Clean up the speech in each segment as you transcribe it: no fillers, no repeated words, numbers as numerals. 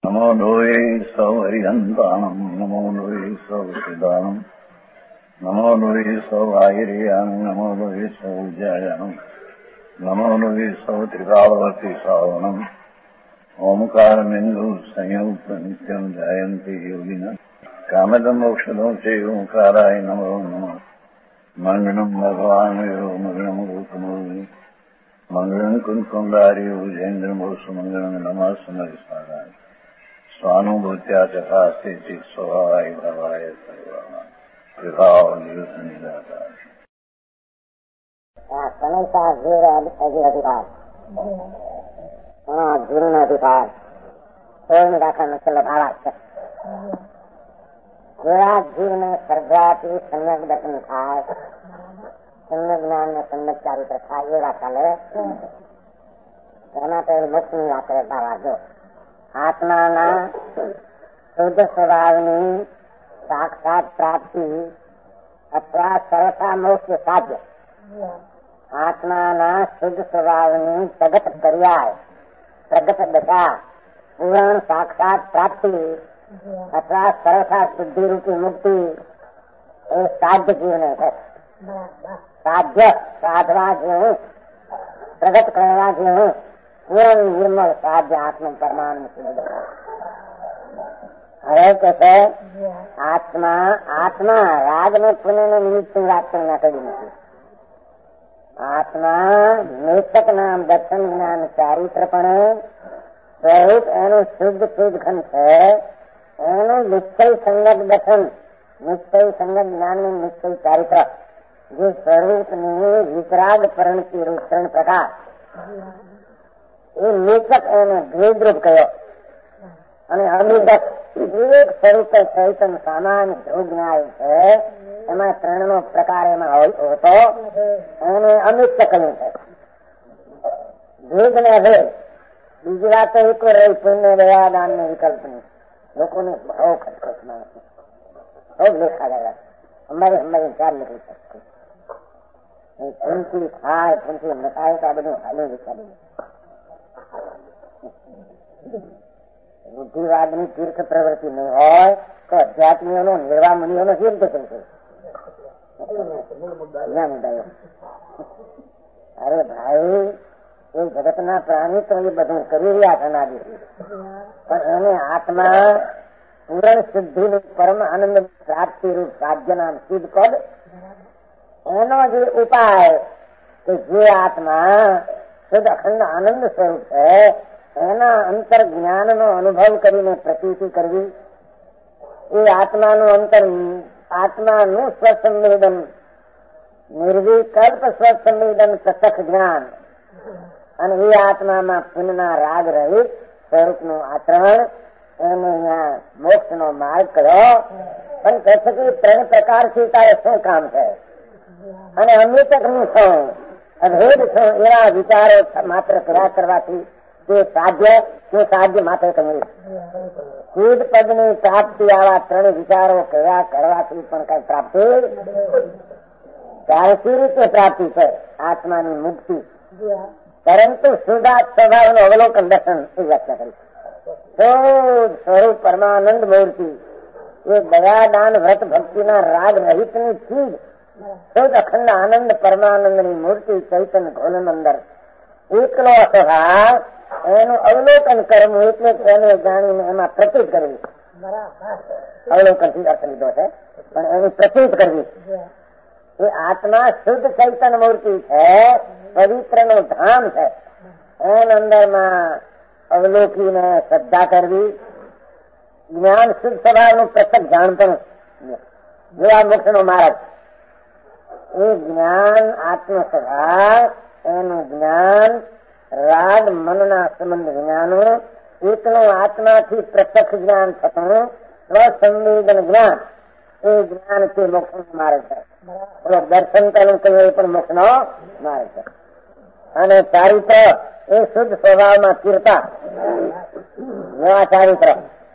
नमो लोये सौहरिहन्तानम् नमो लोये सौसिदानम् नमो लोये सौभागिर्यानम् नमो लोये सौविजयानम् नमो लोये सौत्रिकावती सावनम् ओंकारमिन्दु संयुक्त नित्यम् जयन्ति योगिनः कामदम् मोक्षदम् च ओंकाराय नमो नमः मङ्गलम् भगवान् यो मङ्गलम् रूपमोहि मङ्गलम् कुन्कुण्डारि भुजेन्द्रमोसु मङ्गलम् नमः समरिसाराय स्वानुभूत्या चकास्ते चित् स्वभावाय भवाय सर्वाभाव निदाता समय अधिकार जीर्ण अधिकार स्वयं दाखा नचल भाड़ा જેવા જીવને સર્જાતી સમ્યક દર્શન થાય, સમ્યક જ્ઞાન ને સમ્યક ચારિત્ર થાય એવા ચાલે એના તો મોક્ષની વાત કરતા વાંચો. આત્માના શુદ્ધ સ્વભાવની સાક્ષાત પ્રાપ્તિ અથવા સરસા મોક્ષ સાધ્ય. આત્માના શુદ્ધ સ્વભાવની પ્રગટ પર્યાય પ્રગટ દશા પૂર્ણ સાક્ષાત પ્રાપ્તિ અથવા સરસા શુદ્ધિ રૂપી મુક્તિ એ સાધ્ય જીવને છે. સાધ્ય સાધવા જેવું પ્રગટ કરવા જેવું પૂર્ણ નિર્મળ સાધ્ય આત્મ પરમાનંદ શુદ્ધ. હવે કે છે આત્મા આત્મા રાગ ને પુણ્ય ને નિમિત્ત વાત કરી કરી નથી. આત્મા નિષક નામ દર્શન જ્ઞાન ચારિત્ર પણ સ્વરૂપ એનું શુદ્ધ શુદ્ધ ઘન છે. એનું નિશ્ચય સંગત દર્શન નિશ્ચય સંગત જ્ઞાન નું નિશ્ચય ચારિત્ર જે સ્વરૂપની વિતરાગ પરિણતિ રૂપ 3 પ્રકાર એ નિષક એને ભેદરૂપ કયો અને અનિદક વિવેક સ્વરૂપે ચૈતન્ય સામાન્ય ધ્રુજ્ઞાય છે. એમાં 3 નો પ્રકાર એમાં હોતો એને અનિષ્ટ કહ્યું છે. ભેદ ને ભેદ બીજી વાત તો એક રહી પુણ્ય દયા દાન ને વિકલ્પની લોકોને બહુ ખટખટમાં બહુ લેખા જાય. અમારે 4 નીકળી શકશે પૂંચી થાય પૂંચી નખાય તો આ બધું હાલું વિચારી બુદ્ધિવાદની તીર્થ પ્રવૃત્તિ નહીં હોય તો અધ્યાત્મીઓનો નિર્વાહ મુનિઓનો કેમ તો થઈ છે. અરે ભાઈ એ જગતના પ્રાણી તો એ બધું કરી રહ્યા છે અનાદિથી પણ એને આત્મા પૂર્ણ શુદ્ધિ પરમ આનંદ પ્રાપ્તિ રૂપ સાધ્ય નામ સિદ્ધ પદ એનો જે ઉપાય કે જે આત્મા શુદ્ધ અખંડ આનંદ સ્વરૂપ છે એના અંતર જ્ઞાન નો અનુભવ કરીને પ્રતીતિ કરવી એ આત્માનું અંતર આત્માનું સ્વસંવેદન નિર્વિકલ્પ સ્વસંવેદન પ્રત્યક્ષ જ્ઞાન અને એ આત્મામાં પુનઃના રાગ રહિત સ્વરૂપનું આચરણ એને અહીંયા મોક્ષ નો માર્ગ કર્યો. પણ કહે છે કે 3 પ્રકારથી તારે શું કામ છે અને અમૃતક નું શું અભેદ શું એવા વિચારો માત્ર કર્યા કરવાથી તે સાધ્ય માત્ર કહ્યું. શુદ્ધ પદની પ્રાપ્તિ આવા 3 વિચારો કર્યા કરવાથી પણ કઈ પ્રાપ્તિ ત્યારે સી રીતે પ્રાપ્તિ છે આત્માની મુક્તિ. પરંતુ શુદ્ધ સ્વભાવનું અવલોકન દર્શન એ વ્યાખ્યા કરી. શુદ્ધ સ્વરૂપ પરમાનંદ મૂર્તિ એ દયા દાન વ્રત ભક્તિના રાગ રહિત ની ચીજ શુદ્ધ અખંડ આનંદ પરમાનંદની મૂર્તિ ચૈતન્ય ઘોલન અંદર એકલો સ્વભાવ એનું અવલોકન કરવું એટલે એને જાણીને એમાં પ્રતીત કરવી. અવલોકન થી અર્થ લીધો છે પણ એની પ્રતીત કરવી. એ આત્મા શુદ્ધ ચૈતન્ય મૂર્તિ છે, પવિત્ર નું ધામ છે. એના અંદરમાં અવલોકીને શ્રદ્ધા કરવી. જ્ઞાન શુદ્ધ સ્વભાવનું પ્રત્યક્ષ જાણપણ જેવા મોક્ષ નો માર્ગ એ જ્ઞાન આત્મ સ્વભાવ એનું જ્ઞાન રાગ મનના સંબંધ જ્ઞાનો એકનું આત્માથી પ્રત્યક્ષ જ્ઞાન થતું સ્વસંવેદન જ્ઞાન એ જ્ઞાન તે મોક્ષ નો માર્ગ છે. દર્શન કરવું કહ્યું એ પણ મોક્ષ નો માર્ગ છે. અને ચારિત્ર એ શુદ્ધ સ્વભાવમાં સ્થિરતા જેવા ચારિત્ર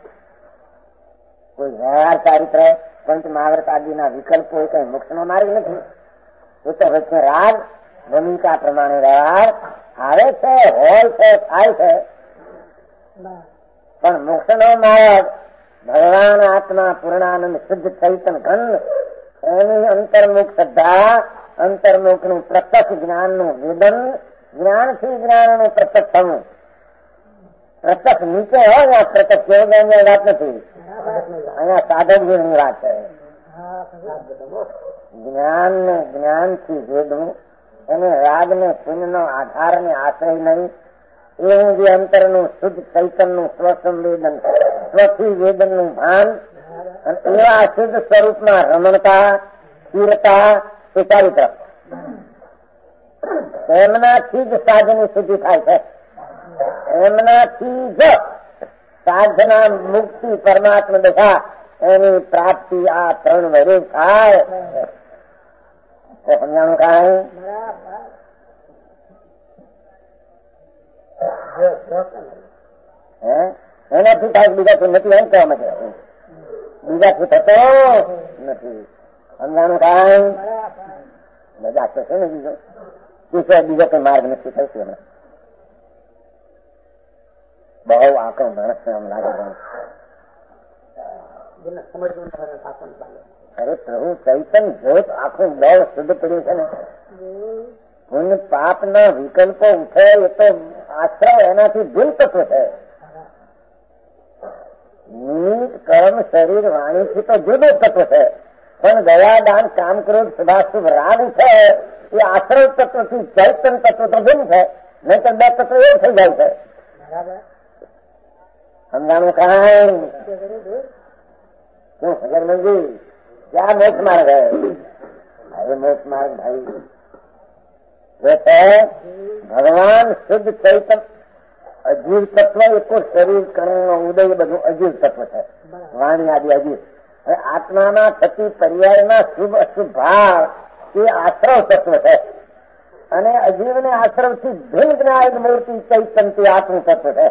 કોઈ વ્યવહાર ચારિત્ર પંચ મહાવ્રત આદિના વિકલ્પો એ કઈ મોક્ષ નો માર્ગ નથી. એ તો વચ્ચે રાગ ભૂમિકા પ્રમાણે વ્યવહાર આવે છે, હોય છે, થાય છે. પણ મોક્ષનો માર્ગ ભગવાન આત્મા પૂર્ણાનંદ શુદ્ધ ચૈતન ઘન એની અંતર્મુખ શ્રદ્ધા, અંતર્મુખ નું પ્રત્યક્ષ જ્ઞાનનું વેદન, જ્ઞાનથી જ્ઞાનનું પ્રત્યક્ષ થવું. પ્રત્યક્ષ નીચે હોય ને પ્રત્યક્ષ કેવળની વાત નથી, અહીંયા સાધકની વાત છે. જ્ઞાન ને જ્ઞાનથી વેદવું, એને રાગ ને પુણ્ય નો આધાર ને આશ્રય નહીં, એવું જે અંતરનું શુદ્ધ ચૈતનનું સ્વસંવેદન, સ્વથી વેદનનું ભાન અને એવા શુદ્ધ સ્વરૂપમાં રમણતા, સ્થિરતા, એ ચારિત્ર, એમનાથી જ સાધની શુદ્ધિ થાય છે. એમનાથી જ સાધના, મુક્તિ, પરમાત્મા દશા એની પ્રાપ્તિ આ ત્રણ વરે થાય. સમજાણું કાંઈ? એનાથી થાય, બીજાથી નથી એમ કહેવા માટે, બીજાથી થતો નથી. સમજાણું કાંઈ? મજા થશે ને બીજો બીજો કઈ માર્ગ નથી થશે. હમણાં બહુ આંકડો માણસ ને આમ લાગે. અરે પ્રભુ ચૈતન જોત આખું બળ શુદ્ધ પડ્યું છે ને. પુણ્ય પાપ ના વિકલ્પો ઉઠે એ તો આશ્રય એનાથી ભૂલ તત્વ છે. નિમિત્ત કર્મ શરીર વાણીથી તો જુદું તત્વ છે, પણ દયા દાન કામ ક્રોધ શુભાશુભ રાગ છે એ આશ્રય તત્વથી ચૈતન તત્વ તો ભૂલ છે. નહીં તો બે તત્વ એવું થઈ જાય છે. સમજાણું કાંઈ? શું હજરમંજી ક્યાં મોક્ષ માર્ગ હે? અરે મોક્ષ માર્ગ ભાઈ જે છે ભગવાન શુદ્ધ ચૈતન અજીવ તત્વ, એક શરીર કણ ઉદય બધું અજીવ તત્વ છે, વાણી આદિ અજીવ. હવે આત્માના થતી પર્યાયના શુભ અશુભ ભાવ એ આશ્રવ તત્વ છે, અને અજીવ ને આશ્રવ થી ભિન્ન જ્ઞાન મૂર્તિ ચૈતન તે આત્મ તત્વ છે.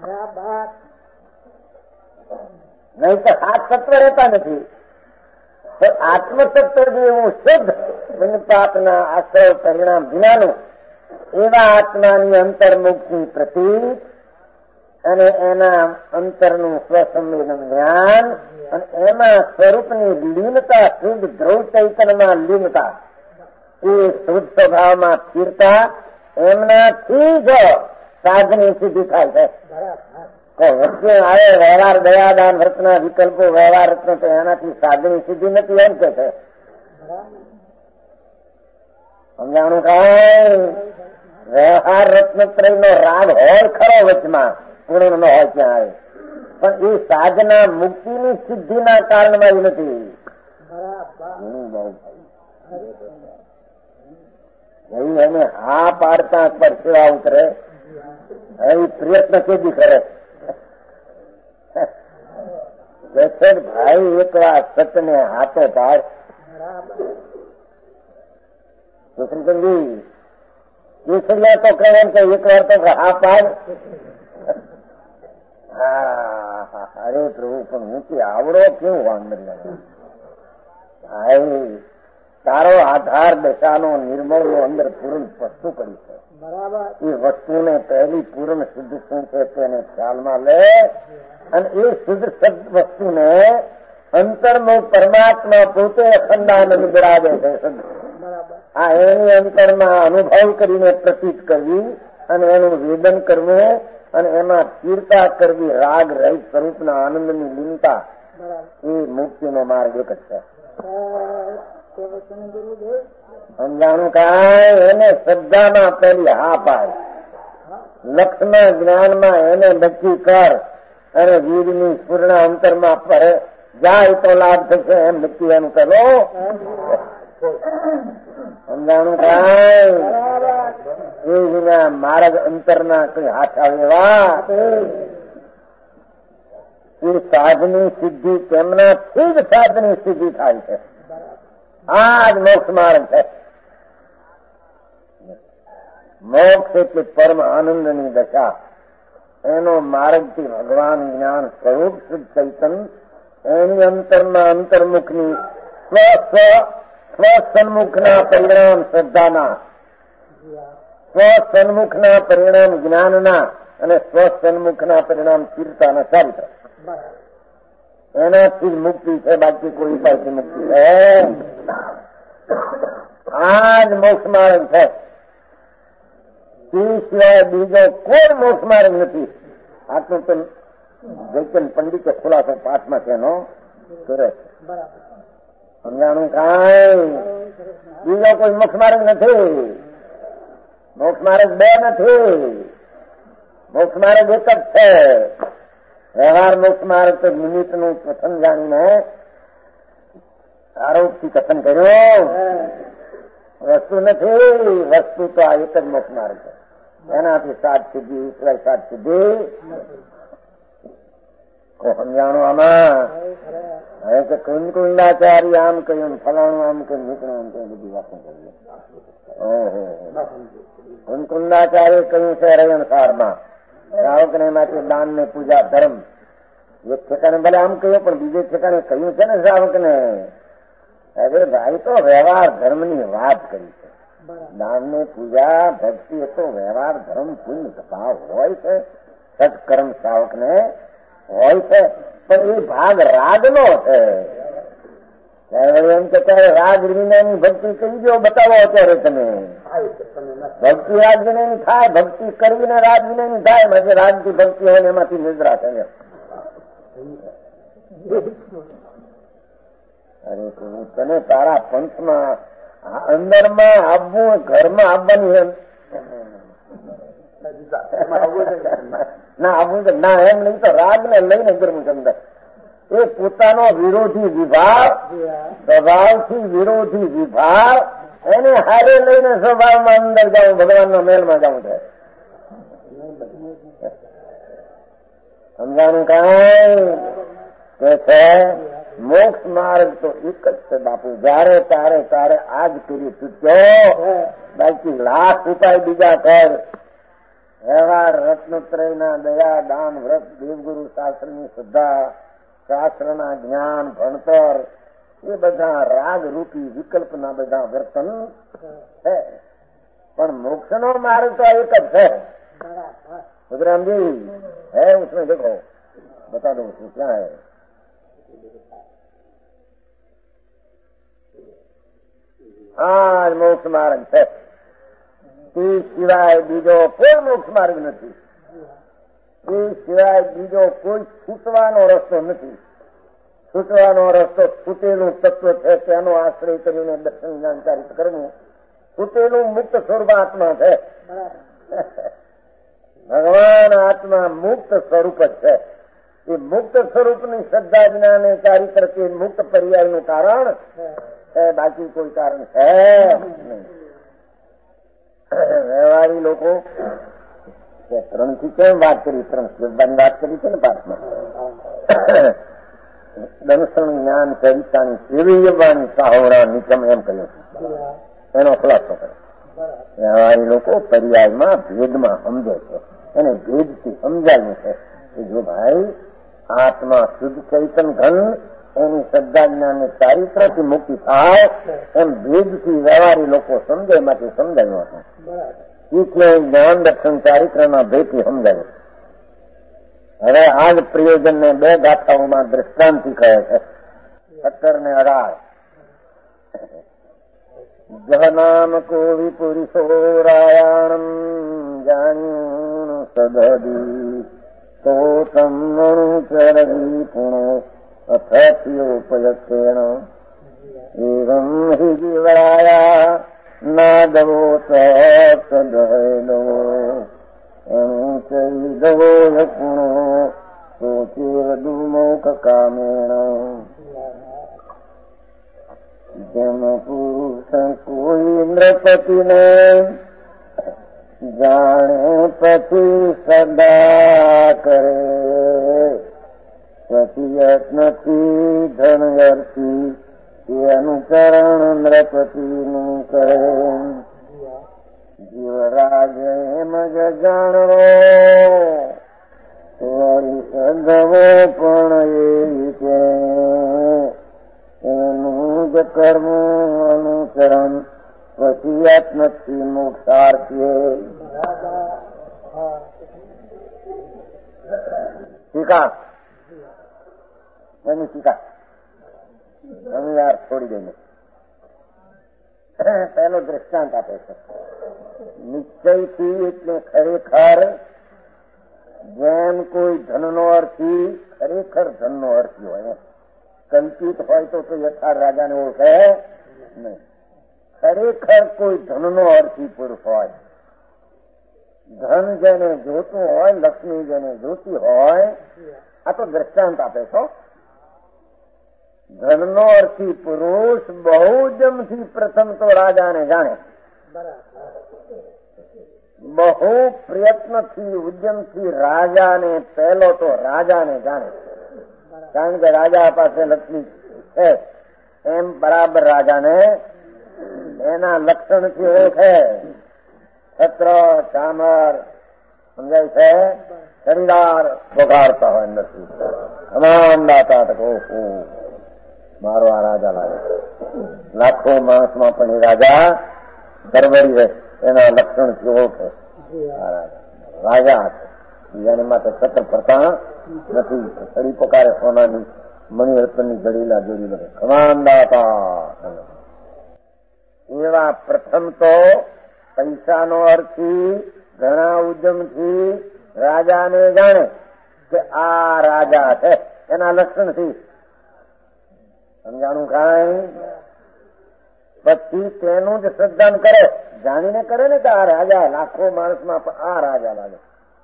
નહીં તો સાત તત્વ રહેતા નથી. તો આત્મતત્વ જે એવું શુદ્ધ પાપના આશ્રય પરિણામ વિનાનું એવા આત્માની અંતર્મુખની પ્રતીક અને એના અંતરનું સ્વસંવેદન જ્ઞાન અને એમાં સ્વરૂપની લીનતા, શુદ્ધ ધ્રુવ ચૈતનમાં લીનતા, એ શુદ્ધ સ્વભાવમાં સ્થિરતા, એમનાથી જ સાધની સિદ્ધિ થાય છે. વચ્ચે આવે વ્યવહાર દયાદાન વ્રતના વિકલ્પો, વ્યવહાર રત્ન, તો એનાથી સાધની સિદ્ધિ નથી એમ કે છે. સમજાણું કાંઈ? વ્યવહાર રત્નત્રય નો રાગ હોય ખરો વચમાં, પૂર્ણ ન હોય ત્યાં આવે, પણ એ સાધના મુક્તિની સિદ્ધિના કારણમાં નથી. એને હા પાડતા પર સેવા ઉતરે, એ પ્રયત્ન કેદી કરે ભાઈ? એક વાર સતને હાથો પાડ. કૃષ્ણચંદજી કેસરિયા તો કહે એમ કે એક વાર તો હા પાડ. અરે પ્રભુ, પણ હું કે આવડો કેવું વાંદર ભાઈ? તારો આધાર દશાનો નિર્મળ નો અંદર પૂર્ણ વસ્તુ કરી છે. એ વસ્તુને પહેલી પૂર્ણ શુદ્ધ શું છે તેને ખ્યાલમાં લે, અને એ શુદ્ધ વસ્તુને અંતરમાં પરમાત્મા પોતે અખંડાનંદ બિરાજે છે. આ એની અંતરમાં અનુભવ કરીને પ્રતીત કરવી અને એનું વેદન કરવું અને એમાં સ્થિરતા કરવી, રાગ રહિત સ્વરૂપના આનંદની લીનતા, એ મુક્તિનો માર્ગ એક જ છે. સમજાણું કાંઈ? એને શ્રદ્ધામાં પેલી હા પાય, લક્ષમાં જ્ઞાનમાં એને નક્કી કર, અને વીરની પૂર્ણ અંતરમાં પર જાય તો લાભ થશે એમ નક્કી એમ કરો. સમજાણું કાંઈ? એ વિના માર્ગ અંતરના કઈ હાથ આવેવા એ સાધની સિદ્ધિ તેમનાથી જ સાધની સિદ્ધિ થાય છે. આ જ મોક્ષ માર્ગ છે. મોક્ષ એટલે પરમ આનંદની દશા. એનો માર્ગથી ભગવાન જ્ઞાન સ્વરૂપ શુદ્ધ ચૈતન એની અંતરમાં અંતર્મુખની સ્વસન્મુખના પરિણામ શ્રદ્ધાના, સ્વસન્મુખના પરિણામ જ્ઞાનના અને સ્વસન્મુખના પરિણામ ચિંતા અને ચારિત્ર, એનાથી જ મુક્તિ છે, બાકી કોઈ ઉપાયથી મુક્તિ છે. આ જ મોક્ષ માર્ગ છે. તે સિવાય બીજો કોઈ મોક્ષ માર્ગ નથી. આટલું તો જયચંદ પંડિતે ખુલાસો પાઠમાં તેનો કરે છે. સમજાણું? કાંઈ બીજો કોઈ મોક્ષ માર્ગ નથી. મોક્ષ માર્ગ બે નથી. મોક્ષ માર્ગ એક જ છે. વ્યવહાર મોક્ષ માર્ગ તો નિમિત્તનું કથન જાણીને આરોપથી કથન કર્યું. વસ્તુ નથી. વસ્તુ તો આ એક જ મોક્ષ માર્ગ છે. એનાથી સાત સિદ્ધિ સિવાય સાત સિદ્ધિ સમજાણું. આમાં હવે કે કુંડકુંડાચાર્ય આમ કહ્યું, ફલાણું આમ કહ્યું, નીકળું આમ કહ્યું, બધી વાતો કરીએ. ઓહો, કુંડકુંડાચાર્ય કહ્યું છે રયણસારમાં, શ્રાવકને માટે દાન ને પૂજા ધર્મ. એક ઠેકાણે ભલે આમ કહ્યું, પણ બીજે ઠેકાણે કહ્યું છે ને શ્રાવકને. અરે ભાઈ, તો વ્યવહાર ધર્મની વાત કરી છે. દાન ને પૂજા ભક્તિ એ તો વ્યવહાર ધર્મ પુણ્ય ભાવ હોય છે. સત્કર્મ શ્રાવક ને હોય છે, પણ એ ભાગ રાગનો છે. એમ કે ત્યારે રાગ વિનાની ભક્તિ કરી દો, બતાવો અત્યારે તમે. ભક્તિ રાગ વિનાની થાય, ભક્તિ કરવીને રાગ વિનાની થાય. પછી રાગથી ભક્તિ હોય ને એમાંથી નિદ્રા થાય. અરે તને તારા પંથમાં અંદરમાં આવવું, ઘરમાં આવવાની ના આવવું ના, એમ નહીં તો રાગ ને લઈને ગરમ અંદર એ પોતાનો વિરોધી વિભાગ, સ્વભાવથી વિરોધી વિભાગ, એને હારે લઈને સ્વભાવમાં અંદર જાઉં, ભગવાનના મહેલમાં જાઉં છે. સમજાણું? કાંઈ કે છે મોક્ષ માર્ગ તો એક જ છે બાપુ. જયારે તારે આજ કરી ચૂક્યો, બાકી લાખ ઉપાય બીજા કર. વ્યવહાર રત્નત્રયના દયા, દાન, વ્રત, દેવગુરુ શાસ્ત્રની શ્રદ્ધા, શાસ્ત્રના જ્ઞાન, ભણતર, એ બધા રાગ રૂપી વિકલ્પના બધા વર્તન છે. પણ મોક્ષનો માર્ગ તો એક જ છે. સુધરામજી હે उसमें देखो बता दो उसमें क्या है. આ મોક્ષ માર્ગ છે. તે સિવાય બીજો કોઈ મોક્ષ માર્ગ નથી. તે સિવાય બીજો કોઈ છૂટવાનો રસ્તો નથી. છૂટવાનો રસ્તો છૂટેલું તત્વ છે, તેનો આશ્રય કરીને દર્શન જ્ઞાનચારિત કરવું. છૂટેલું મુક્ત સ્વરૂપ આત્મા છે. ભગવાન આત્મા મુક્ત સ્વરૂપ જ છે. એ મુક્ત સ્વરૂપની શ્રદ્ધા જ્ઞાન ચારિત્ર કે મુક્ત પર્યાયનું કારણ છે, બાકી કોઈ કારણ છે નહીં. વ્યવહારી લોકો ત્રણ થી કેમ વાત કરી? ત્રણ શ્રદ્ધાની વાત કરી છે ને પાઠમાં. દર્શન જ્ઞાન ચરિતાની સેવી સાહોરા નિકમ એમ કહ્યું. એનો ખુલાસો કરે. વ્યવહારી લોકો પર્યાયમાં ભેદમાં સમજે છે, એને ભેદથી સમજાયું છે કે જો ભાઈ આત્મા શુદ્ધ ચૈતન ઘન, એની શ્રદ્ધા જ્ઞાન ચારિત્રથી મુક્તિ થાય, એમ ભેદથી વ્યવહારી લોકો સમજે, માટે સમજાયું હતું. એટલે જ્ઞાન દર્શન ચારિત્રના ભેદથી સમજાયું. હવે આ જ પ્રયોજનને બે ગાથાઓમાં દ્રષ્ટાંતથી કહે છે, 17 ને 18. જહનામ કો વિપુરુષો રાયાણમ જાણ્યું સદદી તો તમણુ ચરદી પુણો અથ્યોપયક્ષેણ એવં હિ જીવરાયા નાદવો સદહૈનો એનું ચૈદવો યપુણો સોચેરદુમોખ કામેણ. જેમ પુરુષ કોઈ નૃપતિને જાણે પછી સદા કરે, પછી યત્નથી ધનયર્થી તે અનુકરણ નૃપતિનું કરે. જીવરાજ એમ જ જાણવો વળી સદવો પણ એ છે, એનું જ કર્મ અનુસરણ પછી આત્મથી મોક્ષાર્થે. ટીકા એની ટીકા તમે યાર છોડી દઈને પહેલો દ્રષ્ટાંત આપે છે. નિશ્ચયથી એટલે ખરેખર જેમ કોઈ ધનનો અર્થી ખરેખર ધનનો અર્થી હોય, કલ્પિત હોય તો યથાર્થ રાજાને ઓળખે નહીં. ખરેખર કોઈ ધનનો અર્થી પુરુષ હોય, ધન જેને જોતું હોય, લક્ષ્મી જેને જોતી હોય, આ તો દ્રષ્ટાંત આપે છો. ધનનો અર્થી પુરુષ બહુજમથી પ્રથમ તો રાજાને જાણે, બહુ પ્રયત્નથી ઉદ્યમથી રાજાને પહેલો તો રાજાને જાણે. કારણ કે રાજા પાસે લક્ષ્મી છે એમ બરાબર રાજાને એના લક્ષણથી ઓળખે. છત્ર ચામર સમજાય છે, શરીરાર વગાડતા હોય અંદરથી અમાનદાતા તકો મારો આ રાજા લાગે. લાખો માણસમાં પણ એ રાજા પરવરી રહે એના લક્ષણથી ઓળખે. રાજા છે એની માટે છત્ર ફરતા નથી. છડી પકારે સોનાની મણિરત્નની જડીલા જોડી લગે ખમાનદાતા. એવા પ્રથમ તો પૈસાનો અર્થી ઘણા ઉદ્યમથી રાજાને જાણે કે આ રાજા છે એના લક્ષણથી સમજાણું કાંઈ. પછી તેનું જ શ્રદ્ધાન કરે, જાણીને કરે ને કે આ રાજા, લાખો માણસમાં આ રાજા લાગે.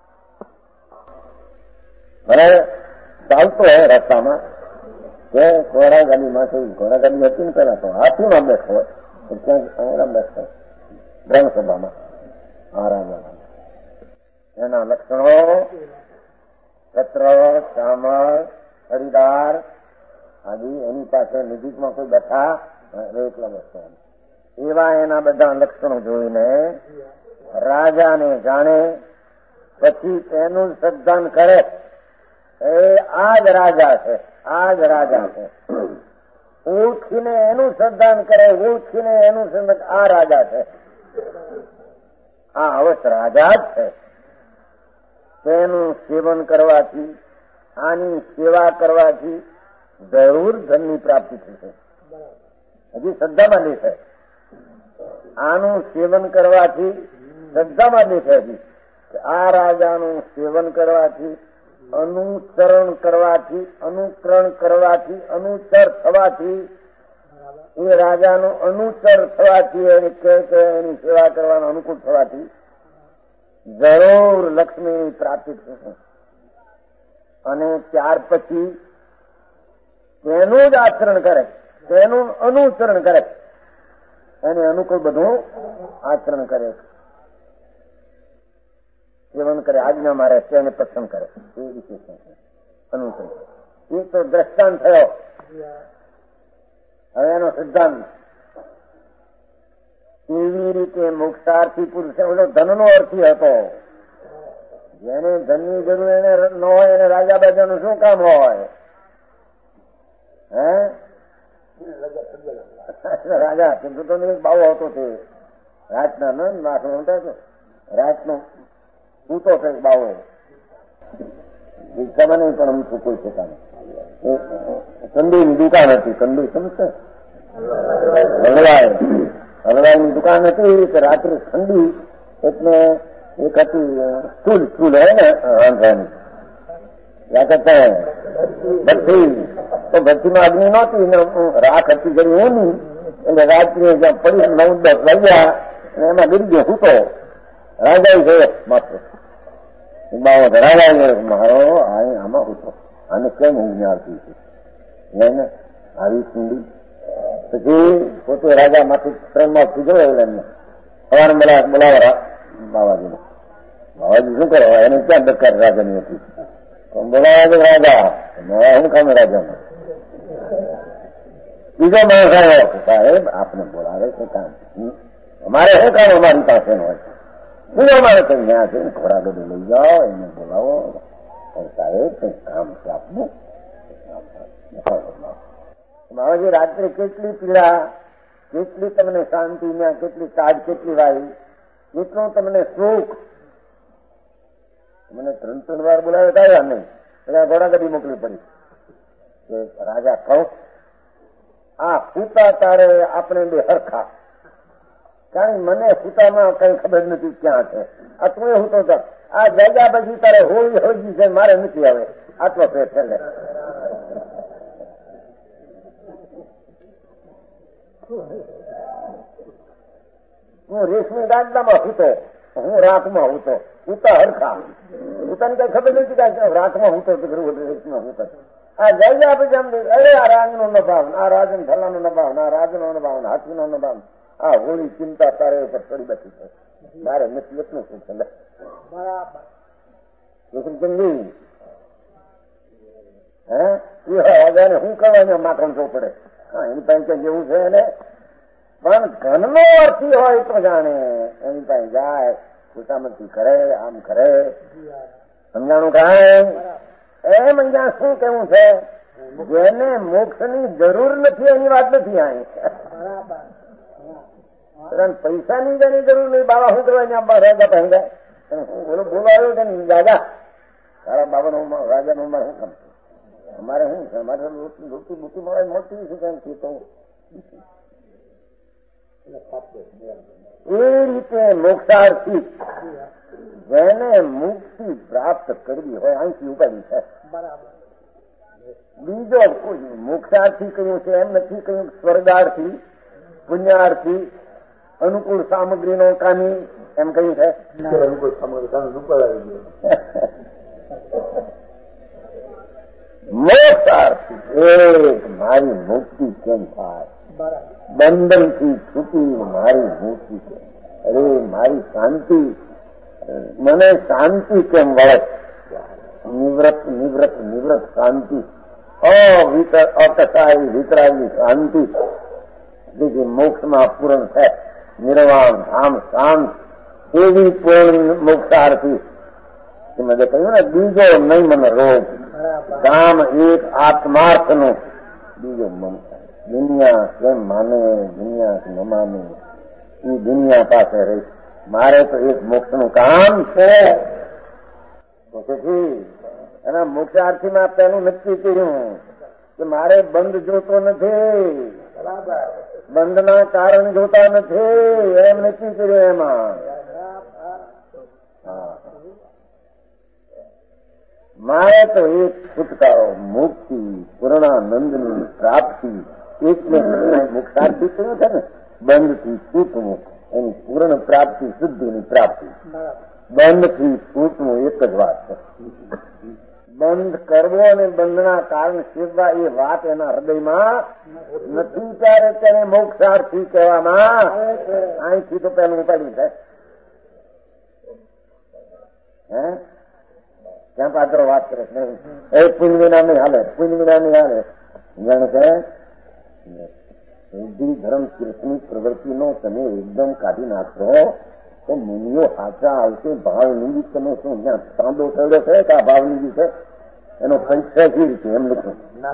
મને ચાલતો હોય રસ્તામાં કે ઘોડાગાડીમાં ઘોડાગાડી હતી ને પેલા તો હાથીમાં બેઠો હોય, ક્યાંક બેઠો ગ્રામસભામાં આ રાજા એના લક્ષણો છત્ર ચામર ખરીદાર આદિ એની પાસે નજીકમાં કોઈ બેઠા એકલા બેઠો એવા એના બધા લક્ષણો જોઈને રાજાને જાણે. પછી તેનું શ્રદ્ધાન કરે એ આ જ રાજા છે, આ જ રાજા છે. ઓળખીને એનું શ્રદ્ધાન કરે, ઓળખીને એનું શ્રદ્ધાન આ રાજા છે, આ અવશ્ય રાજા જ છે. તેનું સેવન કરવાથી, આની સેવા કરવાથી જરૂર ધનની પ્રાપ્તિ થશે. હજી શ્રદ્ધામાં દેશે. આનું સેવન કરવાથી શ્રદ્ધામાં દેશે. હજી આ રાજાનું સેવન કરવાથી, અનુસરણ કરવાથી, અનુકરણ કરવાથી, અનુચર થવાથી, એ રાજાનું અનુચર થવાથી, એની સેવા કરવાનું અનુકૂળ થવાથી જરૂર લક્ષ્મીની પ્રાપ્તિ થશે. અને ત્યાર પછી તેનું જ આચરણ કરે, તેનું અનુસરણ કરે, એને અનુકૂળ બધું આચરણ કરે, સેવન કરે, આજ્ઞામાં રહે, તેને પસંદ કરે. એ રીતે અનુસરણ. એ તો દ્રષ્ટાંત થયો. હવે એનો સિદ્ધાંત કેવી રીતે મોક્ષાર્થી પુરુષ ધનનો અર્થી હતો. જેને ધનની જરૂર એને ન હોય એને રાજા બાજાનું શું કામ હોય? હે રાજા તો બાવો હતો તે રાતના ન નાખનો થાય રાતનો સૂતો છે બાવો રિક્ષામાં નહીં પણ અમુક કોઈ ઠેકાને કંદુની દુકાન હતી. કંદુ સમજશે હલવાઈની દુકાન હતી કે રાત્રે ઠંડી એટલે એક હતી સ્ટૂલ હોય ને વાંધવાની ભઠ્ઠી તો ભઠ્ઠીમાં અગ્નિ નહોતી ને રાખ હતી જરી એની એટલે રાત્રે જ્યાં પડી 9-10 વાગ્યા અને એમાં ગીરી ગયો સૂતો. રાજા ગયો માત્ર બાવો રાજા મારો આમાં સૂતો આને કેમ ઊંઘ આવતી છે એને આવી ઠંડી. પછી પોતે રાજા માંથી ટ્રેનમાં સુધરો એમને સવાર બોલાવા બાવાજીને. બાવાજી શું કરો એને ક્યાં દરકાર રાજાની હતી બોલાવા રાજા હું કામે રાજાને બીજો માણસ આવ્યો સાહેબ આપને બોલાવે છે કામ અમારે શું કામ અમારી પાસે હોય બીજો માણસ ત્યાં છે ઘોડા ગઢી લઈ જાઓ એને બોલાવો સાહેબ કઈ કામ છે આપનું. બાબાજી રાત્રે કેટલી પીડા, કેટલી તમને શાંતિ, કેટલી કાજ, કેટલી વાયુ, કેટલું તમને સુખ. મને 3 વાર બોલાવે આવ્યા નહીં એટલે ઘોડાગાડી મોકલી પડી કે રાજા કહો આ સૂતા તારે આપણે બે હરખા, કારણ મને સૂતામાં કઈ ખબર નથી ક્યાં છે. આ તું હું તો આ જાગ્યા પછી તારે હોળી હોજી છે, મારે નથી આવે. આટલો ફેર છે. હું રેશમી ગાંડામાં હૂતો, હું રાખમાં હૂતો, ઉતા હરખા. ઉતાની કઈ ખબર નથી કે રાખમાં હૂતો રેશમાં હૂતો. આ જાગ્યા પછી આમ અરે આ રાંગનો નભાવ, આ રાજન થલાનો નભાવ, આ રાજનો નભાવ, હાથીનો નભાવ, આ હોળી ચિંતા તારે ઉપર થોડી બેઠી છે. મારે નથી એટલું શું છે. બરાબર રાજાને શું કહેવાય માખણ જો પડે. હા, એની પાસે જેવું છે એને પણ ઘનનો અર્થી હોય તો જાણે એની પાસે જાય, ખુશામતી કરે, આમ કરે. સમજાણું કાંઈ એમ અહીંયા શું કેવું છે? જેને મોક્ષની જરૂર નથી એની વાત નથી અહીં. પૈસાની જેની જરૂર નહીં, બાબા શું કરવા રાજા પાસે જાય? બોલો બોલાવ્યો છે ને દાદા તારા બાબા નો રાજા નો અમારે શું કામ છે? અમારે શું છે? અમારે રોટી બુટી મળે મોટી છે કેમ છે? તો એ રીતે મોક્ષાર્થી જેને મુક્તિ પ્રાપ્ત કરવી હોય અહીંથી ઉપાડી છે. બીજો કોઈ મોક્ષાર્થી કહ્યું છે એમ નથી કહ્યું સ્વર્ગાર્થી, પુણ્યાર્થી, અનુકૂળ સામગ્રીનો કામી એમ કહ્યું છે. અનુકૂળ સામગ્રી મોક્ષાર્થી મારી મુક્તિ કેમ થાય? બંધનથી છૂટી મારી મુક્તિ છે. અરે મારી શાંતિ, મને શાંતિ કેમ વળે? નિવૃત્ત નિવૃત્ત નિવૃત્ત શાંતિ, અકસાઈ વિતરાગી શાંતિ જે મોક્ષમાં પૂર્ણ છે. નિર્વાણ ધામ શાંત એવી પૂર્ણ મોક્ષાર્થી. મેં કહ્યું ને બીજો નહીં મને રોગ, કામ એક આત્માર્થનો, બીજો મન. દુનિયા કેમ માને, દુનિયા ન માને, એ દુનિયા પાસે રહી. મારે તો એક મોક્ષનું કામ છે. એના મોક્ષાર્થીમાં પેલું નક્કી કર્યું કે મારે બંધ જોતો નથી, બંધના કારણ જોતા નથી, એમ નક્કી કર્યું. એમાં મારે તો એક છુટકારો, મુક્તિ, પૂર્ણાનંદની પ્રાપ્તિ. એટલે મોક્ષાર્થી કહ્યું છે ને, બંધથી છૂટવું, એની પૂર્ણ પ્રાપ્તિ, શુદ્ધિની પ્રાપ્તિ. બંધથી છૂટવું એક જ વાત છે. બંધ કરવો અને બંધના કારણ શીખવા એ વાત એના હૃદયમાં નથી. ત્યારે તેને મોક્ષાર્થી કહેવામાં. અહીંથી તો પેલું ઉપાડ્યું છે. હે ક્યાં પાત્રો વાત કરે છે? એ પુણ્ય વિના નહીં હાલે, પુણ્ય વિના નહીં હાલે. જાણે છે બુદ્ધિ ધર્મ કીર્તની પ્રવૃત્તિનો તમે એકદમ કાઢી નાખશો તો મુનિઓ હાચા આવશે. ભાવનિંદી તમે શું ત્યાં ચાંદો થયેલો છે કે આ ભાવનિંદી છે? એનો પરિચય કેવી રીતે એમ લખ્યું?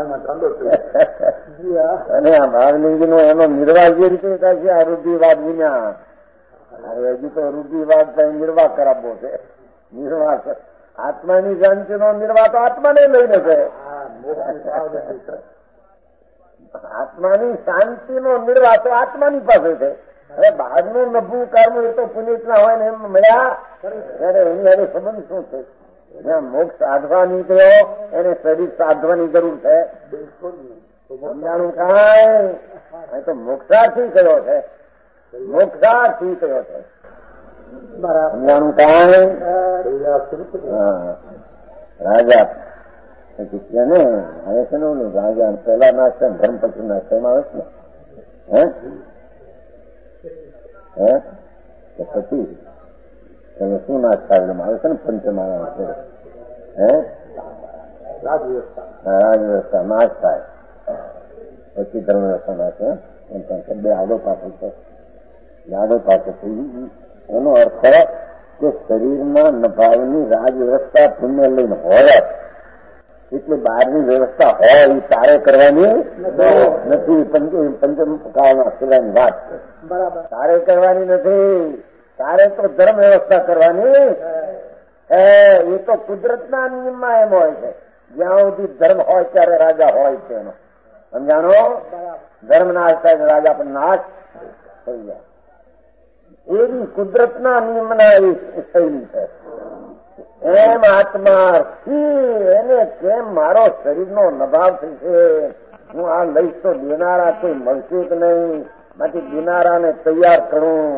અને આ ભાવનિંદી નો એનો નિર્વાહ જે રીતે થાય છે, આ રૂઢિવાદ વિના. હજી તો રૂઢિવાદ નિર્વાહ કરાવવો છે. નિર્વાહ આત્માની શાંતિ નો નિર્વાહ તો આત્માને લઈને છે. આત્માની શાંતિનો નિર્વાહ તો આત્માની પાસે છે. હવે બહારનું નભું કર્મ એ તો પુનિત ના હોય ને એમ મળ્યા ત્યારે એની હવે સંબંધ શું છે? જ્યાં મોક્ષ સાધવા નીકળ્યો એને શરીર સાધવાની જરૂર છે. સમજાણું કાંઈ? તો મોક્ષાર્થી કયો છે, મોક્ષાર્થી કયો છે. સમજાણું કાંઈ? રાજા ને હવે છે ને રાજા પહેલા નાસ્તા ધર્મ પછી નાસ્તામાં આવે છે ને. પછી તમે શું નાસ્તા આવે છે ને પંચમાળા છે. રાજવ્યવસ્થા નાશ થાય પછી ધર્મ વ્યવસ્થા નાશ. બે આડો પાછળ છે. આડો પાછળ થઈ એનો અર્થ કે શરીરના નભાવની રાજવ્યવસ્થા પુણ્ય લઈને હોય એટલે બહારની વ્યવસ્થા હોય એ તારે કરવાની નથી. પંચમ કાળના સિવાયની વાત છે. તારે કરવાની નથી. તારે તો ધર્મ વ્યવસ્થા કરવાની. એ તો કુદરતના નિયમમાં એમ હોય છે. જ્યાં સુધી ધર્મ હોય ત્યારે રાજા હોય તેનો સમજાણો. ધર્મ નાશ થાય રાજા પણ નાશ થઈ જાય. એવી કુદરતના નિયમના એ શૈલી છે. એમ આત્મા એને કેમ મારો શરીરનો નભાવ થશે, હું આ લઈશ તો દેનારા કોઈ મળશે કે નહીં, બાકી દેનારાને તૈયાર કરું.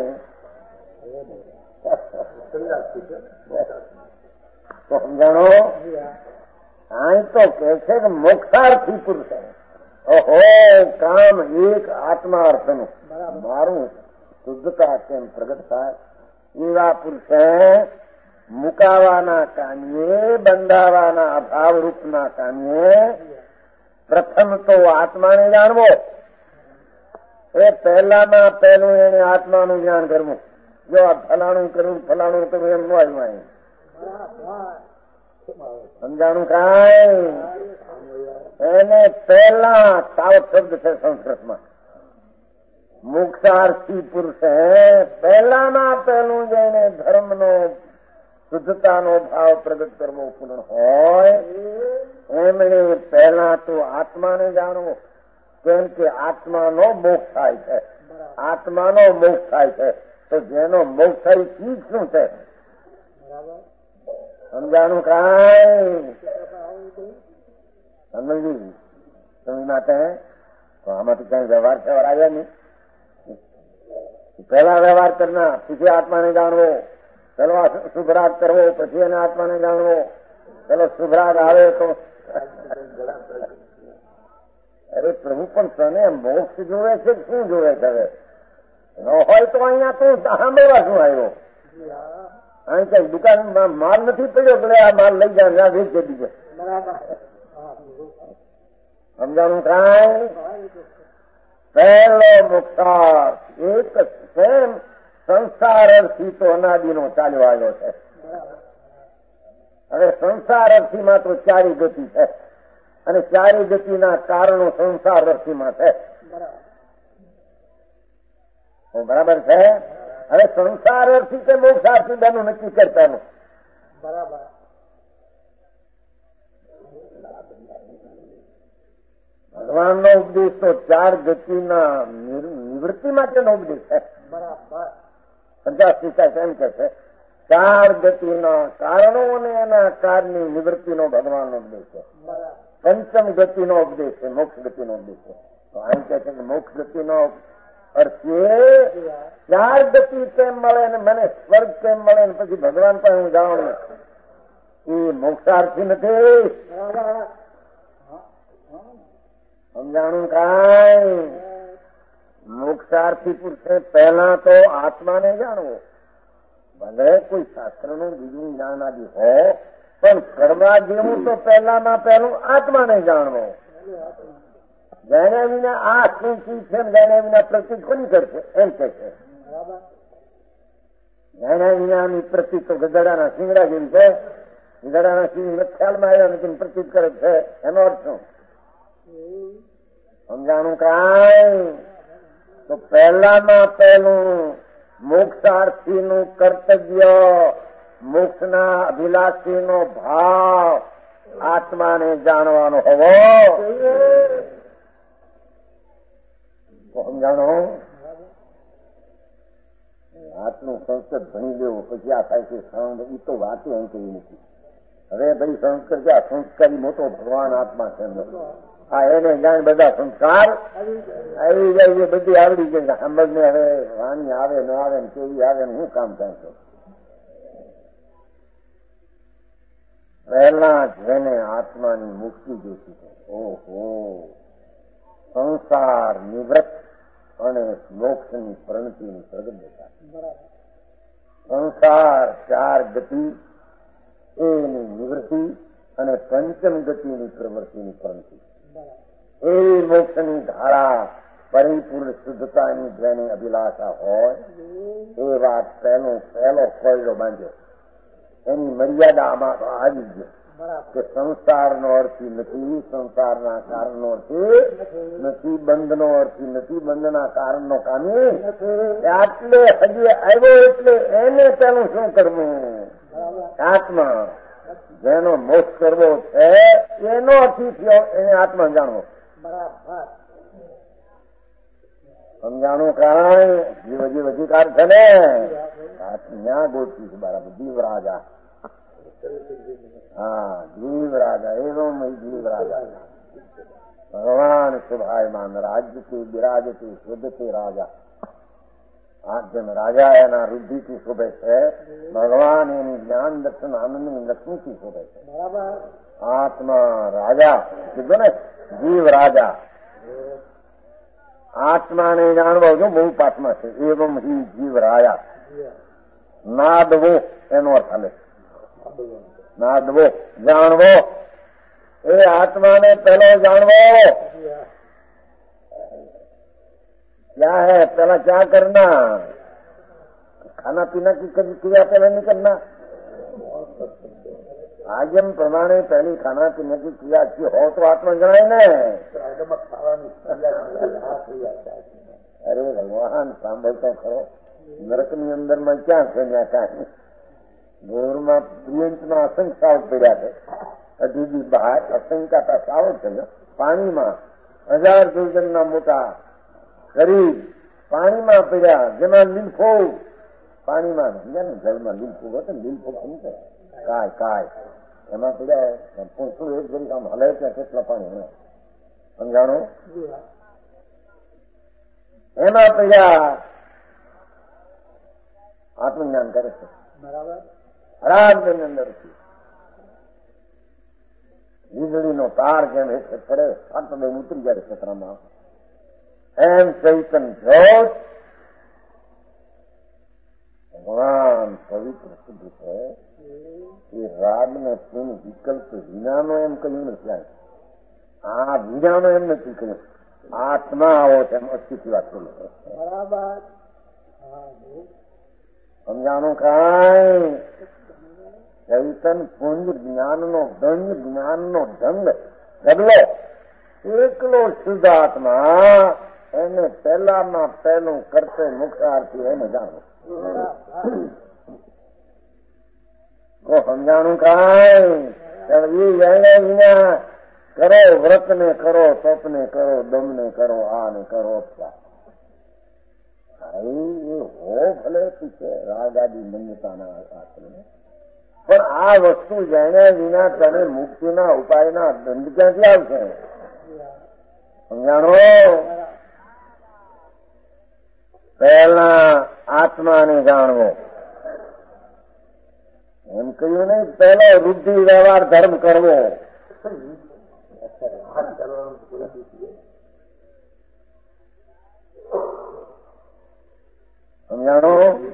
તો સમજાણો. અહીં તો કે છે કે મોક્ષાર્થી પુરુષ. ઓહો, કામ એક આત્મા અર્થનું મારું શુદ્ધતા કેમ પ્રગટ થાય. એવા પુરુષે મુકાવાના કામીએ, બંધાવાના અભાવરૂપના કામીએ પ્રથમ તો આત્માને જાણવો. એ પહેલામાં પહેલું એને આત્માનું જ્ઞાન કરવું. જો આ ફલાણું કરવું ફલાણું કરવું એમ ન આવ્યું. સમજાણું કાંઈ? એને પહેલા તાવ શબ્દ છે સંસ્કૃતમાં. મોક્ષાર્થી પુરુષે પહેલામાં પહેલું જઈને ધર્મનો શુદ્ધતાનો ભાવ પ્રગટ કરવો પૂર્ણ હોય એમણે પહેલા તો આત્માને જાણવો. કેમ કે આત્માનો મોક્ષ થાય છે. આત્માનો મોક્ષ થાય છે તો જેનો મોક્ષ થાય ચીજ શું છે? સમજાણું કાંઈ? સમજી સમજ માટે તો આમાંથી કઈ વ્યવહાર છે આવ્યા નહીં. પહેલા વ્યવહાર કરના, પછી આત્માને જાણવો. પેલો શુભરાગ કરવો, પછી એને આત્માને જાણવો. પેલો શુભરાગ આવે તો અરે પ્રભુ પણ તને મોક્ષ જોવે છે શું જોવે છે? હવે ન હોય તો અહીંયા તું સાંભળવા શું આવ્યો? અહીં કઈ દુકાનમાં માલ નથી પડ્યો એટલે આ માલ લઈ જાય ત્યાં વેચ જતી છે. સમજાણું કાંઈ? પહેલો મોક્ષાર એક સેમ સંસાર અર્થી તો અનાદિનો ચાલ્યો આવ્યો છે. હવે સંસાર અર્થીમાં તો ચારી ગતિ છે અને ચારી ગતિના કારણો સંસાર અર્થીમાં છે. બરાબર છે. હવે સંસાર અર્થી કે મોક્ષાર્થી બેનું નક્કી કરતાનું. બરાબર. ભગવાનનો ઉપદેશ તો ચાર ગતિના નિવૃત્તિ માટેનો ઉપદેશ છે. બરાબર. 50 એમ કે છે ચાર ગતિના કારણો અને એના કારની નિવૃત્તિનો ભગવાનનો ઉપદેશ છે. પંચમ ગતિનો ઉપદેશ છે, મોક્ષ ગતિનો ઉપદેશ છે. તો અહીં કહે છે કે મોક્ષ ગતિનો અર્થ એ ચાર ગતિ કેમ મળે ને મને સ્વર્ગ કેમ મળે ને પછી ભગવાન પણ હું જાણું એ મોક્ષાર્થી નથી. સમજાણું કાંઈ? મોક્ષાર્થી પુરુષે પહેલા તો આત્માને જાણવો. ભલે કોઈ શાસ્ત્રનું બીજું જ્ઞાન આદિ હો પણ કરવા જેવું તો પહેલામાં પહેલું આત્માને જાણવો. જેને વિના આ શું ચીજ છે જેને વિના પ્રતીક કોની કરશે એમ કે છે. જેને વિનાની પ્રતીક તો ગધડાના શિંગડા જેવી છે. ગધડાના શિંગ ખ્યાલમાં આવ્યા નથી પ્રતીક કરે છે એનો અર્થ શું? સમજાણું કાંઈ? તો પહેલામાં પહેલું મોક્ષાર્થીનું કર્તવ્ય, મોક્ષના અભિલાષીનો ભાવ આત્માને જાણવાનો હોવો. સમજાણો? આટલું સંસ્કૃત ભણી લેવું પછી આ થાય છે એ તો વાતે અહીં કહી નથી. હવે ભાઈ સંસ્કૃત આ સંસ્કારી મોટો ભગવાન આત્મા છે. હા એને જાણ બધા સંસ્કાર આવી જાય એ બધી આવડી જાય. સમજને હવે વાણી આવે ન આવે ને કેવી આવે ને શું કામ થાય છે? પહેલા જેને આત્માની મુક્તિ જોતી છે. ઓહો, સંસાર નિવૃત્ત અને મોક્ષની પ્રણતિની પ્રગટતા. સંસાર ચાર ગતિ એની નિવૃત્તિ અને પંચમ ગતિની પ્રવૃત્તિની પ્રણતિ. એવી મોક્ષની ધારા પરિપૂર્ણ શુદ્ધતાની જેને અભિલાષા હોય એ વાત પહેલો કોયડો બાંધ્યો. એની મર્યાદા આમાં આવી ગયો કે સંસારનો અર્થી નથી, સંસારના કારણનો અર્થી નથી, બંધનો અર્થી નથી, બંધના કારણનો કામી આટલે હજી આવ્યો એટલે એને પેલું શું કરવું? આત્મા. જેનો મોક્ષ કરવો છે એનો અતિ થયો એને આત્મા જાણવો. બરાબર. સમજાણું કારણ જીવ અધિકાર છે ને ત્યાં ગોઠવી છે બરાબર. જીવ રાજા, હા જીવ રાજા, એનો જીવ રાજા ભગવાન શુભાયમાન રાજ્યથી બિરાજથી શુદ્ધથી રાજા. આ જેમ રાજા એના રુદ્ધિથી શોભે છે, ભગવાન એની જ્ઞાન દર્શન આનંદની લક્ષ્મીથી શોભે છે. આત્મા રાજા કીધું ને, જીવ રાજા. આત્માને જાણવો જો બહુ પાઠમાં છે. એવમ હિ જીવ રાજા. નાદવો એનો અર્થ હાલે. નાદવો જાણવો, એ આત્માને પહેલો જાણવો. क्या है पहला क्या करना? खाना पीना की क्रिया पहले नहीं करना. आगम प्रमाणे पहली खाना पीने की क्रिया अच्छी हो तो आत्मा जनाए ने. अरे भगवान सांभळता खरो. नरकनी अंदर में क्या છે ત્યાં ગોરમાં પ્રિયંતમાં અસંખ્યાઓ પડ્યા છે. હજી બહાર અસંખ્યા સાવ થયો. પાણીમાં 1000 દુર્જનના મોટા શરીર પાણીમાં પડ્યા, જેમાં લીલફો પાણીમાં ને જળમાં લીલફો હતો ને, લીલફો સમજે કાય એમાં પડ્યા. પૂછું એક ઘડી આમ હલે ત્યાં કેટલા પાણી હલે સમજાણું. એમાં પડ્યા આત્મજ્ઞાન કરે છે. હરાજની અંદરથી વીજળીનો તાર જેમ એક પડે આત્મદેવ ઉતરી જાય ક્ષેત્રમાં, એમ ચૈતન જ્યોત ભગવાન પવિત્ર શુદ્ધ છે. એ રાગ ને પૂર્ણ વિકલ્પ વિનાનો એમ કહ્યું નથી. આ વિનાનો એમ નથી કહ્યું. આત્મા આવો છે એમ અસ્થિતિ વાત કરી બરાબર. સમજાણું કાંઈ? ચૈતન પુંજ જ્ઞાનનો દંડ, જ્ઞાનનો ઢંગ ઢગલો એકલો શુદ્ધ આત્મા, એને પહેલામાં પહેલું કરતે મુખ્યાર્થી એને જાણવું. સમજાણું કાંઈ? એ વિના કરો, વ્રત ને કરો, તપ ને કરો, દમ ને કરો, આ ને કરો, એ હો ભલે છે રાગાદી મન્યતાના આશ્રમે. પણ આ વસ્તુ જાણ્યા વિના તને મુક્તિના ઉપાયના દંડ ક્યાંથી આવશે? સમજાણો? પહેલા આત્માને જાણવો એમ કહ્યું નહીં. પહેલો વૃદ્ધિ વ્યવહાર ધર્મ કરવો. સમજાણો?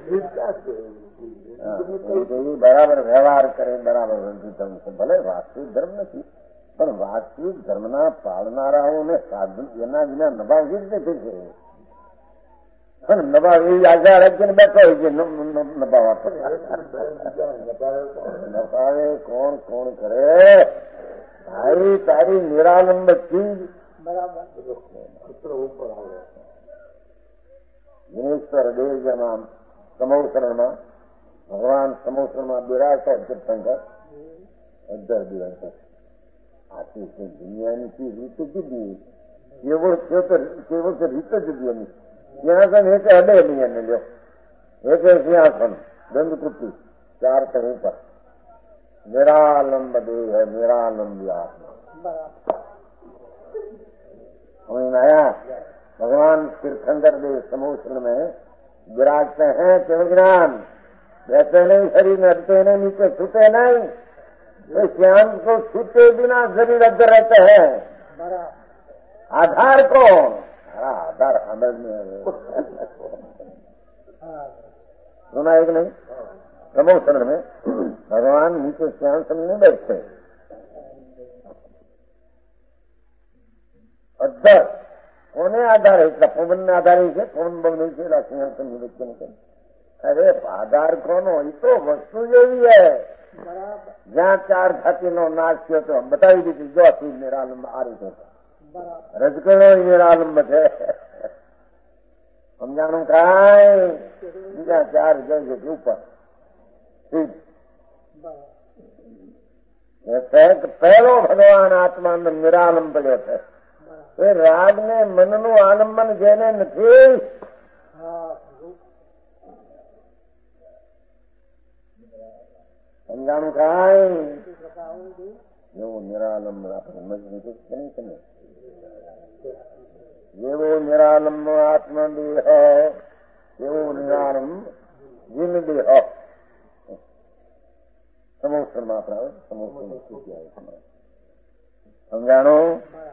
બરાબર વ્યવહાર કરે, બરાબર વૃદ્ધિ ધર્મ છે. ભલે વાસ્તવિક ધર્મ નથી, પણ વાસ્તવિક ધર્મના પાળનારાઓને સાધન એના વિના નભાવ કેવી રીતે થઈ છે? પણ નભાવ એવી આજ્ઞા રાખીને બેઠો હોય છે. નભાવે કોણ કોણ કરે? તારી તારી નિરાલંબ ચીજ બરાબર દિનેશ્વર દેવમાં સમોસરણમાં ભગવાન સમોસરમાં બિરાજતા તીર્થંકર 11 દિવસ આખી દુનિયાની રીત જુદી, કેવો છે રીત જુદી એની. સિંહાસન એક હડે નહીં એને લ્યો, એક સિંહાસન દંડકૃતિ 4 તર ઉપર. निरालंब देव है, निरालंब आत्मा. समझ में आया? भगवान तीर्थंकर देव समोसरण में विराजते हैं. केवल ज्ञान बैठे नहीं, शरीर में हटते नहीं, नीचे छूटे नहीं. तो श्याम को छूटे बिना शरीर अंदर रहते हैं. आधार कौन? आधार समझ में सुना एक नहीं? समोसरण में भगवान नीचे सिंहासन में बैठते, અધર કોને આધારે? પવન ને આધારે છે. પવન બહુ નહીં છે, સિંહાસન ની વચ્ચે નથી. અરે આધાર કોનો? એ તો વસ્તુ જેવી હે. જ્યાં 4 જાતિનો નાશ થયો તો બતાવી દીધું. જો સૂર્ય નિરાલંબ આ રીતે રજકણો નિરાલંબ છે. સમજાણું કાંઈ? બીજા 4 જગ્યા ઉપર પહેલો ભગવાન આત્માનો નિરાલંબ પડ્યો છે. એ રાગને મનનું આલંબન જેને નથી સમજાણું કાંઈ એવો નિરાલંબ આપણે મજબૂત નહીં તમે જેવો નિરાલંબ આત્મદેહ એવો નિરાલંબ જીન દેહ સમોસરમાં આપણે આવે સમોસરમાં સ્થિતિ આવે સમજાણો.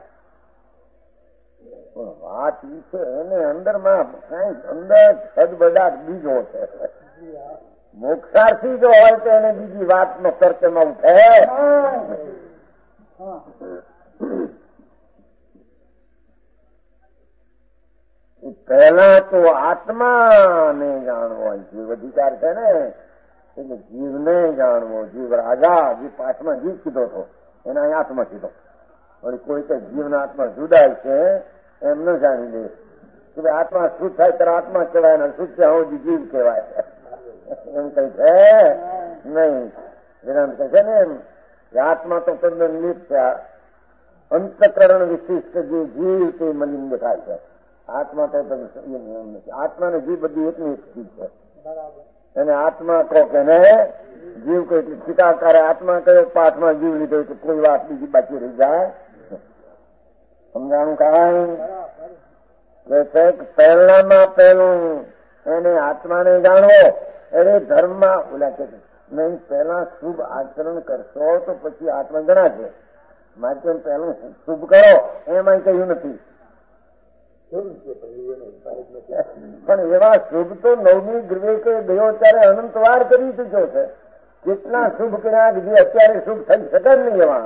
પણ વાત ઈ છે એને અંદરમાં કઈ અંદર સદબદાટ બીજો છે. મોક્ષાર્થી જો હોય તો એને બીજી વાતનો તર્કમાં ઉઠે. પહેલા તો આત્માને જાણવો જીવ અધિકાર છે ને એટલે જીવને જાણવો. જીવ રાજા જે પાછમાં જીવ કીધો હતો એના અહીં આત્મા કીધો. વળી કોઈ કઈ જીવના આત્મા જુદાય છે એમ ન જાણી લે કે આત્મા શું થાય ત્યારે આત્મા કહેવાય ને શું છે હું જીવ કહેવાય એમ કઈ છે નહીં. વેદાંત કહે છે ને એમ આત્મા તો તદ્દન નિત છે. અંતકરણ વિશિષ્ટ જે જીવ તે મલિન દેખાય છે. આત્મા તો આત્માને જીવ બધી એકની એક ચીજ છે. અને આત્મા કહો કે ને જીવ કોઈ એટલી ટીકાકારે આત્મા કયો પાઠમાં જીવ લીધો તો કોઈ વાત બીજી બાકી રહી જાય. સમજાણું કાંઈ પહેલામાં પહેલું એને આત્માને જાણવો. અરે ધર્મમાં ઓલા કે નહીં પહેલા શુભ આચરણ કરશો તો પછી આત્મા જણાશે. માધ્યમ પહેલું શુભ કરો એમાં કહ્યું નથી. પણ એવા શુભ તો નવમી વિવેકે ગયો ત્યારે અનંતવાર કરી ચૂક્યો છે. કેટલા શુભ કર્યા જે અત્યારે શુભ થઈ શકે નહીં. એવા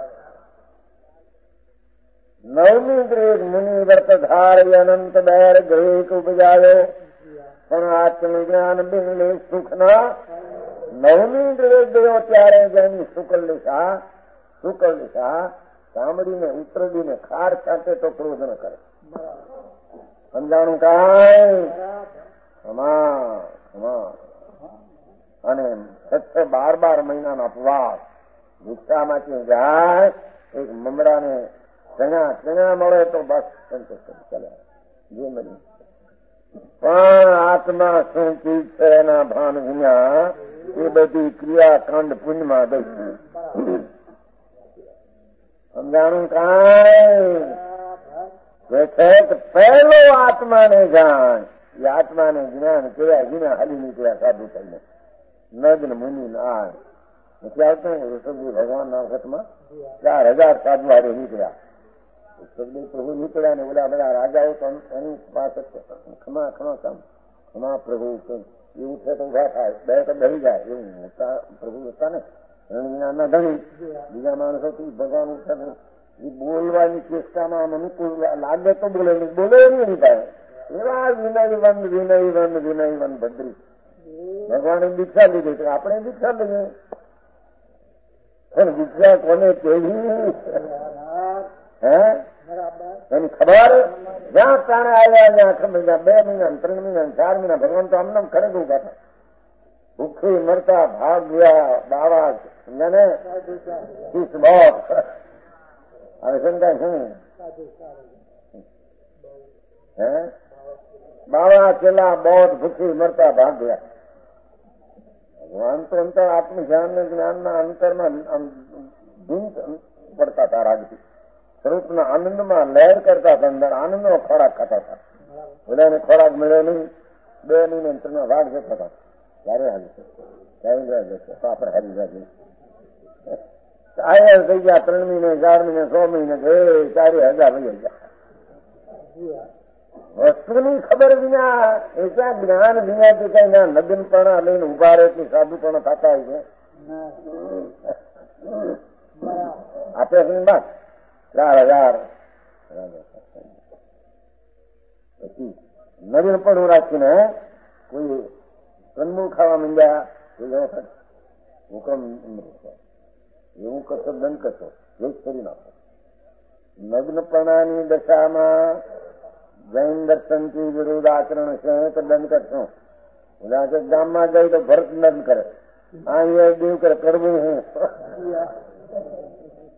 નવમી ગ્રેક મુનિ વર્ત ધાર્ય અનંત બેર ગ્રેક ઉપજાવ્યો પણ આત્મજ્ઞાન બિનલે સુખના. નવમી ગ્રેક ગયો ત્યારે જેની શુક્લ દિશા સાંભળીને ઉતરડીને ખાર છાંટે તો ક્રોધ ન કરે. સમજાણું કાંઈ અને 12 મહિનાનો અપવાસ ભિક્ષામાંથી જાય એક મમડાને ચણા મળે તો બસ સંતોષ ચાલે જે મળી. પણ આત્મા શું ચીજ છે એના ભાન વિના એ બધી ક્રિયાકાંડ પુણ્યમાં ગઈ. સમજાણું કાંઈ પહેલો આત્માને જાણ. એ આત્માને જ્ઞાન કર્યા વિના હાલી નીકળ્યા સાધુ થઈને નગ્ન મુનિ નાય નથી આવતો. ઋષભજી ભગવાનના વખતમાં 4000 સાધુ હારે નીકળ્યા. ઋષભજી પ્રભુ નીકળ્યા ને ઓલા બધા રાજાઓ તો એની પાસે ખમા પ્રભુ એવું છે તો ઉભા થાય બે તો બળી જાય એવું મોટા પ્રભુ હતા ને રણવિના ધણી. બીજા માણસો ભગવાન ઉઠે એ બોલવાની ચેષ્ટામાં અનુકૂળ લાગે તો બોલે નહીં થાય. એવા વિનયવન ભદ્રી ભગવાને દીક્ષા લીધી તો આપણે દીક્ષા લઈએ. પણ દીક્ષા કોને કેવી એની ખબર જ્યાં તાણે આવ્યા ત્યાં 2 મહિના 3 મહિના 4 મહિના ભગવાન તો આમને ખરે ગયું ગાતા ભૂખી મરતા ભાગ ગયા બાવા ને બોટ હવે શંકા શું બાવા છેલ્લા બોટ ભૂખી મરતા ભાગ ગયા. ભગવાન તો અંતર આત્મધ્યાન જ્ઞાનના અંતરમાં પડતા હતા. રાજથી સ્વરૂપના આનંદમાં લહેર કરતા હતા. અંદર આનંદનો ખોરાક ખાતા હતા. બધાને ખોરાક મળ્યો નહીં. 2 મહિને 3 વાડ જતા હતા. ક્યારે હારી જશે આપણે હારી જાય આયા થઈ ગયા 3 મહિને 4 મહિને 6 મહિને 4000 વહી ગયા. વસ્તુની ખબર વિના એ ક્યાં જ્ઞાન વિના કે કઈ ના લગ્નપણા લઈને ઉભા રહે કે સાધુપણા થતા હોય છે. આપણે બાદ 4000 પછી નવીનપણું રાખીને કોઈ કન્મૂળ ખાવા માંડ્યા હુકમ એવું કરશો દંડ કરશો એ કરી નાખો. નગ્નપણાની દશામાં જૈન દર્શનથી વિરુદ્ધ આચરણ છે તો દંડ કરશો. ઉદાહરણ ગામમાં જાય તો ભરત દંડ કરે. અહીંયા દેવ કરે કરવું હું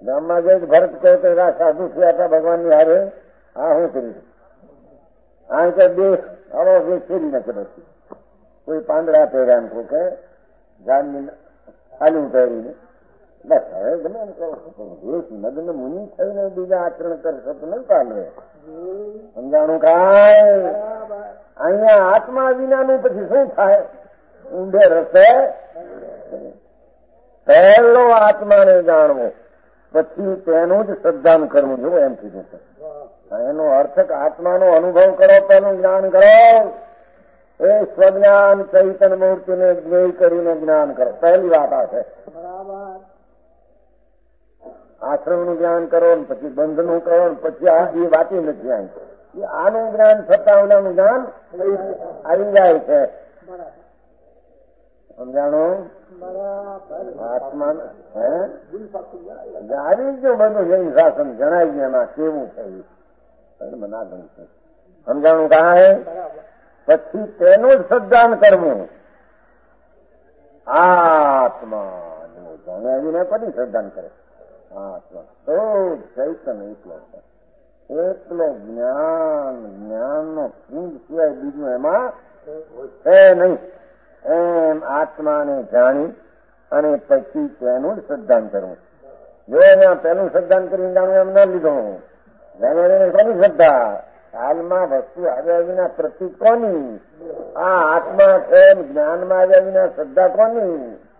ગામમાં જઈ ભરત કહે કે સાધુ થયા હતા ભગવાનની હારે, હા હું કરી આ કે દેશ આવો ફેરી નથી બધી. કોઈ પાંદડા પહેર્યા એમ કહો કે ઝાડની ખાલી પહેરીને બસ હવે ગમે એમ કહો મગ્ન મુનિ થઈને બીજા આચરણ કરશો તો નહીં પામે. સમજાણું કાંઈ અહીંયા આત્મા વિનાનું પછી શું થાય? ઊંડે રસ્તે પહેલો આત્માને જાણવો, પછી તેનું જ શ્રદ્ધાન કરવું. જો એમ કીધું છે. એનો અર્થ આત્માનો અનુભવ કરો, તેનું જ્ઞાન કરો. એ સ્વજ્ઞાન ચૈતન્ય મૂર્તિને જ્ઞેય કરીને જ્ઞાન કરો. પહેલી વાત આ છે. આશ્રમનું જ્ઞાન કરો ને પછી બંધનું કરો ને પછી આ એ વાતી નથી આવી. આનું જ્ઞાન થતા ઓલાનું જ્ઞાન આવી જાય છે. સમજાણું? આત્મા આવી ગયો બધું જૈન શાસન જણાવી ગયું એમાં કેવું થયું ના ગમશે. સમજાણું કાંઈ? પછી તેનું જ શ્રદ્ધાન કરવું. આત્મા જાણ્યાવીને પછી શ્રદ્ધાન કરે. આત્મા તો ચૈતન્ય એકલો જ્ઞાનનો પુંજ સિવાય બીજું એમાં છે નહીં. એમ આત્માને જાણી અને પછી તેનું જ શ્રદ્ધાન કરવું. જો એના પેલું શ્રદ્ધાન કરીને જાણવું એમ ના લીધું. કોની શ્રદ્ધા? હાલમાં વસ્તુ આવ્યા વિના પ્રતિક કોની? આ આત્મા છે. જ્ઞાનમાં આવ્યા વિના શ્રદ્ધા કોની?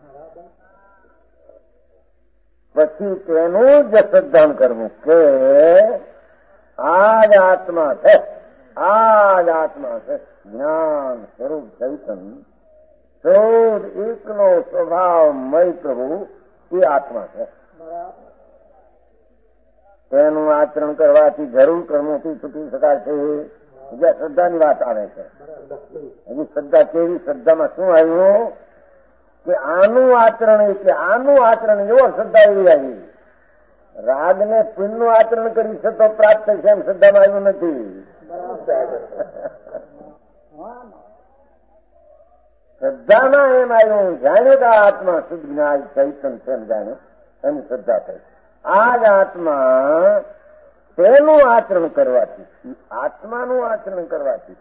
પછી તેનું જ શ્રદ્ધાન કરવું કે આ જ આત્મા છે, આ જ આત્મા છે. જ્ઞાન સ્વરૂપ ચૈતન્ય શુદ્ધ એકનો સ્વભાવમય પ્રભુ એ આત્મા છે. તેનું આચરણ કરવાથી જરૂર કર્મોથી છૂટી શકાશે. જ્યાં શ્રદ્ધાની વાત આવે છે. હજી શ્રદ્ધા કેવી? શ્રદ્ધામાં શું આવ્યું કે આનું આચરણ એટલે આનું આચરણ એવો શ્રદ્ધા એવી આવી. રાગને પુણ્યનું આચરણ કરી છે તો પ્રાપ્ત થશે એમ શ્રદ્ધામાં આવ્યું નથી. શ્રદ્ધામાં એમ આવ્યું જાણ્યું કે આત્મા શુદ્ધ જ્ઞાન ચૈતન્ય છે એમ જાણ્યું એની શ્રદ્ધા થઈ. આ જ આત્મા તેનું આચરણ કરવાથી, આત્માનું આચરણ કરવાથી,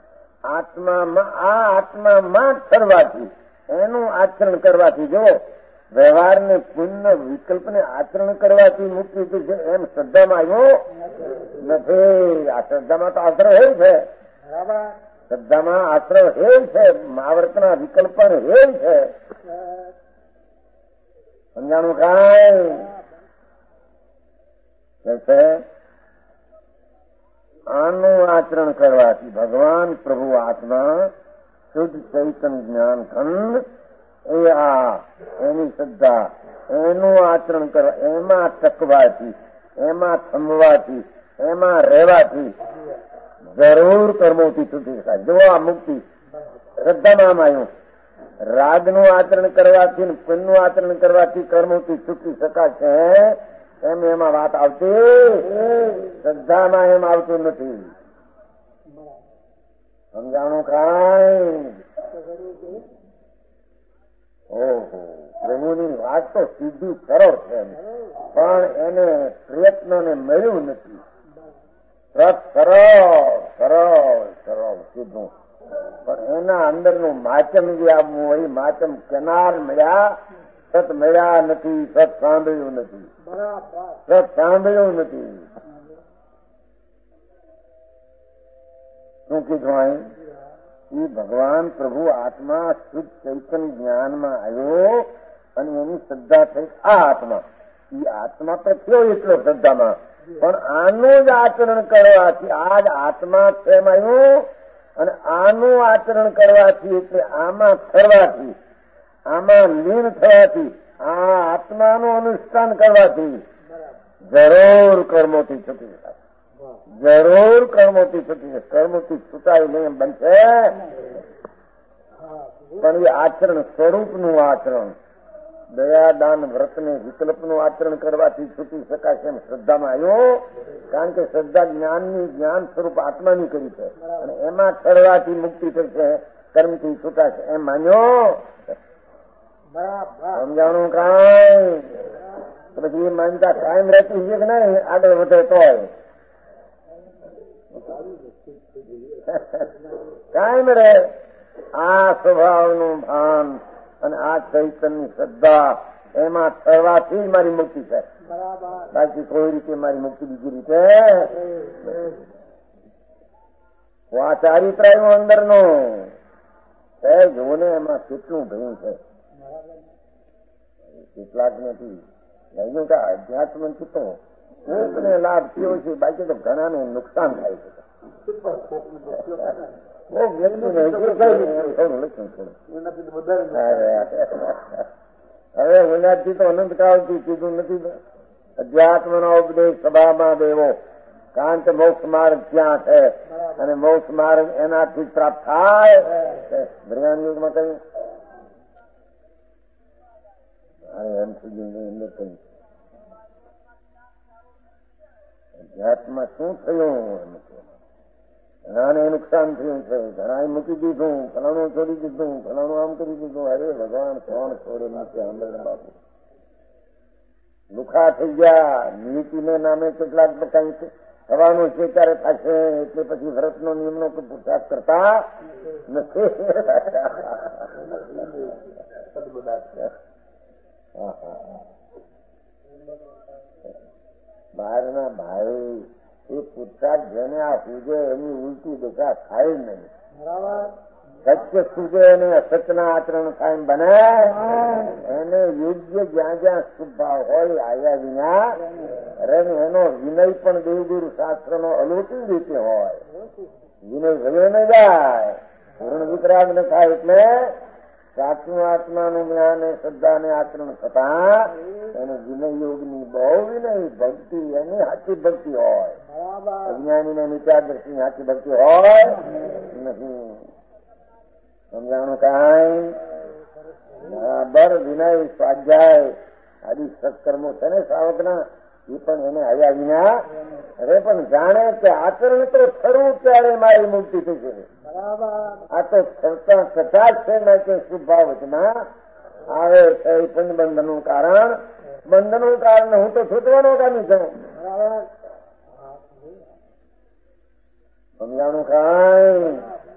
આત્મામાં ઠરવાથી, એનું આચરણ કરવાથી, જો વ્યવહારને પુણ્ય વિકલ્પને આચરણ કરવાથી મુક્તિ છે એમ શ્રદ્ધામાં આવ્યો નથી. આ શ્રદ્ધામાં તો આશ્રય હેલ છે. શ્રદ્ધામાં આશ્રય હેલ છે. મહાવર્તના વિકલ્પ હેલ છે. સમજાણું કાંઈ? આનું આચરણ કરવાથી ભગવાન પ્રભુ આત્મા શુદ્ધ ચૈતન્ય જ્ઞાન ખંડ એ એની શ્રદ્ધા, એનું આચરણ કરવા, એમાં ટકવાથી, એમાં થમવાથી, એમાં રહેવાથી જરૂર કર્મોથી છૂટી શકાય. જો આ મુક્તિ શ્રદ્ધામાં આવ્યું. રાગનું આચરણ કરવાથી, પુણ્યનું આચરણ કરવાથી કર્મોથી છૂટી શકાશે એમ એમાં વાત આવતી. શ્રદ્ધામાં એમ આવતું નથી. સમજાણું કાંઈ? ઓહો, પ્રભુની વાત તો સીધી સરળ છે પણ એને પ્રયત્નને મળ્યું નથી. સરળ સીધું પણ એના અંદરનું માચમ જે આપવું હોય માચમ કેનાર મળ્યા, સત મળ્યા નથી, સત સાંભળ્યું નથી, સત સાંભળ્યું નથી. શું કીધું અહીં? એ ભગવાન પ્રભુ આત્મા શુદ્ધ ચૈતન્ય જ્ઞાનમાં આવ્યો અને એની શ્રદ્ધા થઈ. આ આત્મા એ આત્મા તો થયો એટલો શ્રદ્ધામાં, પણ આનું જ આચરણ કરવાથી, આ જ આત્મા છે એમ આવ્યું અને આનું આચરણ કરવાથી એટલે આમાં થવાથી, આમાં લીન થવાથી, આ આત્માનું અનુષ્ઠાન કરવાથી જરૂર કર્મોથી છૂટી શકાય. જરૂર કર્મોથી છૂટી, કર્મોથી છૂટાય નહીં બનશે. પણ એ આચરણ સ્વરૂપનું આચરણ, દયા દાન વ્રતને વિકલ્પનું આચરણ કરવાથી છૂટી શકાશે એમ શ્રદ્ધામાં આવ્યો. કારણ કે શ્રદ્ધા જ્ઞાનની, જ્ઞાન સ્વરૂપ આત્માની કરી છે અને એમાં ઠરવાથી મુક્તિ થશે, કર્મથી છૂટાશે એમ માન્યો. સમજાણું કાંઈ? પછી એ માનતા કાયમ રહેતી છે કે નહીં, આગળ વધે તો કાયમ રહે. આ સ્વભાવનું ભાન અને આ ચૈતન્યની શ્રદ્ધા એમાં થવાથી મારી મુક્તિ છે. બાકી કોઈ રીતે મારી મુક્તિ બીજી રીતે આ ચારિત્ર આવ્યું અંદરનો જોને એમાં કેટલું ભયું છે. કેટલાક નથી કહ્યું કે અધ્યાત્મથી તો કોકને લાભ થયો છે, બાકી તો ઘણાને નુકસાન થાય છે. હવે ઉન્નતિ તો અનંત કાળથી કીધું નથી. અધ્યાત્મનો ઉપદેશ સભામાં દેવો, કારણ કે મોક્ષ માર્ગ ક્યાં છે અને મોક્ષ માર્ગ એનાથી પ્રાપ્ત થાય. બ્રહ્માન યુગમાં કહ્યું એમ સુધી અંદર કહ્યું અધ્યાત્મમાં શું થયું, ઘણાને નુકસાન થયું છે, ઘણા મૂકી દીધું, ફલાણું છોડી દીધું, ફલાણું આમ કરી દીધું. અરે ભગવાન કોણ છોડે નથી આંબેડકર બાપુ લુખા થઈ ગયા. નીતિને નામે કેટલાક કઈ થવાનું છે ત્યારે થશે, એટલે પછી વ્રતનો નિયમનો પુરસાદ કરતા નથી. બહારના ભાઈ એ પુરસાદ જેને આ સૂજે એની ઉલટી દશા થાય નહીં. સત્ય સૂજે અને અસત્યના આચરણ કાયમ બને. એને યોગ્ય જ્યાં જ્યાં શુભાવ હોય આયા વિના એનો વિનય પણ દેવગુરુ શાસ્ત્રનો અલૌકિક રીતે હોય. વિનય ભલે ન જાય, પૂર્ણ વિતરાગ ન થાય. એટલે સાચું આત્માનું જ્ઞાન શ્રદ્ધા ને આચરણ થતા એને વિનય યોગની બહુ વિનય ભક્તિ એની સાચી ભક્તિ હોય. અજ્ઞાની ને નીચા દ્રષ્ટિ સાચી ભક્તિ હોય નહીં. સમજાણું કાંઈ બરાબર વિનય સ્વાધ્યાય આદિ સત્કર્મો છે ને શ્રાવકના, એ પણ એને આવ્યા વિના અરે પણ જાણે કે આચરણ તો ખરું ત્યારે મારી મુક્તિ થશે. આ તો કરતા કથા છે ને કે શુભાવચમાં આવે છે પંચબંધનનું કારણ. બંધનનું કારણ હું તો છૂટવાનો કામી છું. સમજાણું કાંઈ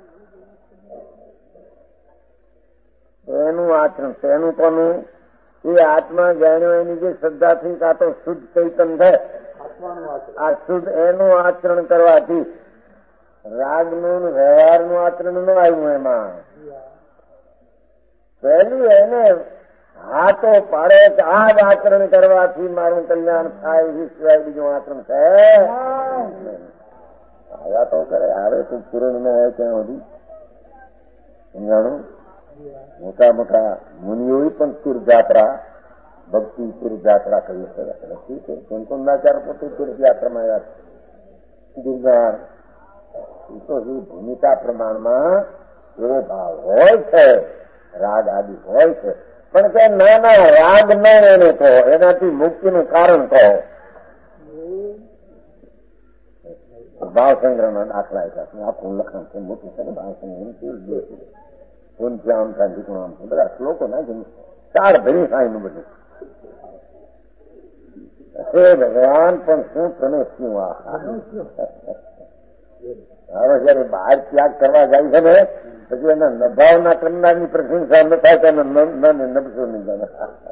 એનું આચરણ તેનું કોનું એ આત્મા જાણ્યો એની જે શ્રદ્ધાથી કાં તો શુદ્ધ ચૈતન થાય. આ શુદ્ધ એનું આચરણ કરવાથી રાગનું વ્યવહારનું આચરણ ન આવ્યું. એમાં પહેલું એને હાથો પાડે કે આ જ આચરણ કરવાથી મારું કલ્યાણ થાય એ સિવાય બીજું આચરણ છે આવ્યા તો કરે. આવે તો પૂરણ ન હોય ત્યાં સુધી સમજાણું. મોટા મોટા મુનિઓ પણ તીર્થયાત્રા ભક્તિ તીર્થયાત્રા કરી શકે છે. કુંકુંદાચાર્ય પોતે તીર્થયાત્રામાં આવ્યા ગિરનાર. એ તો એ ભૂમિકા પ્રમાણમાં એવો ભાવ હોય છે, રાગ આદિ હોય છે. પણ કે નાના રાગ ન એને કહો, એનાથી મુક્તિનું કારણ કહો. ભાવ સંગ્રહના દાખલા આખું લખાણ છે મોટું છે. ભાવ સંગ્રહ પૂનથી આમ થાય દીકણું આમ છે બધા શ્લોકો નાખી ચાર ભરી થાય નું બધું. હે ભગવાન પણ શું તને શું હવે જયારે બહાર ત્યાગ કરવા જાય છે ને પછી એના નભાવના કરનારની પ્રશંસા ન થાય તો નબસો નહીં જાણે.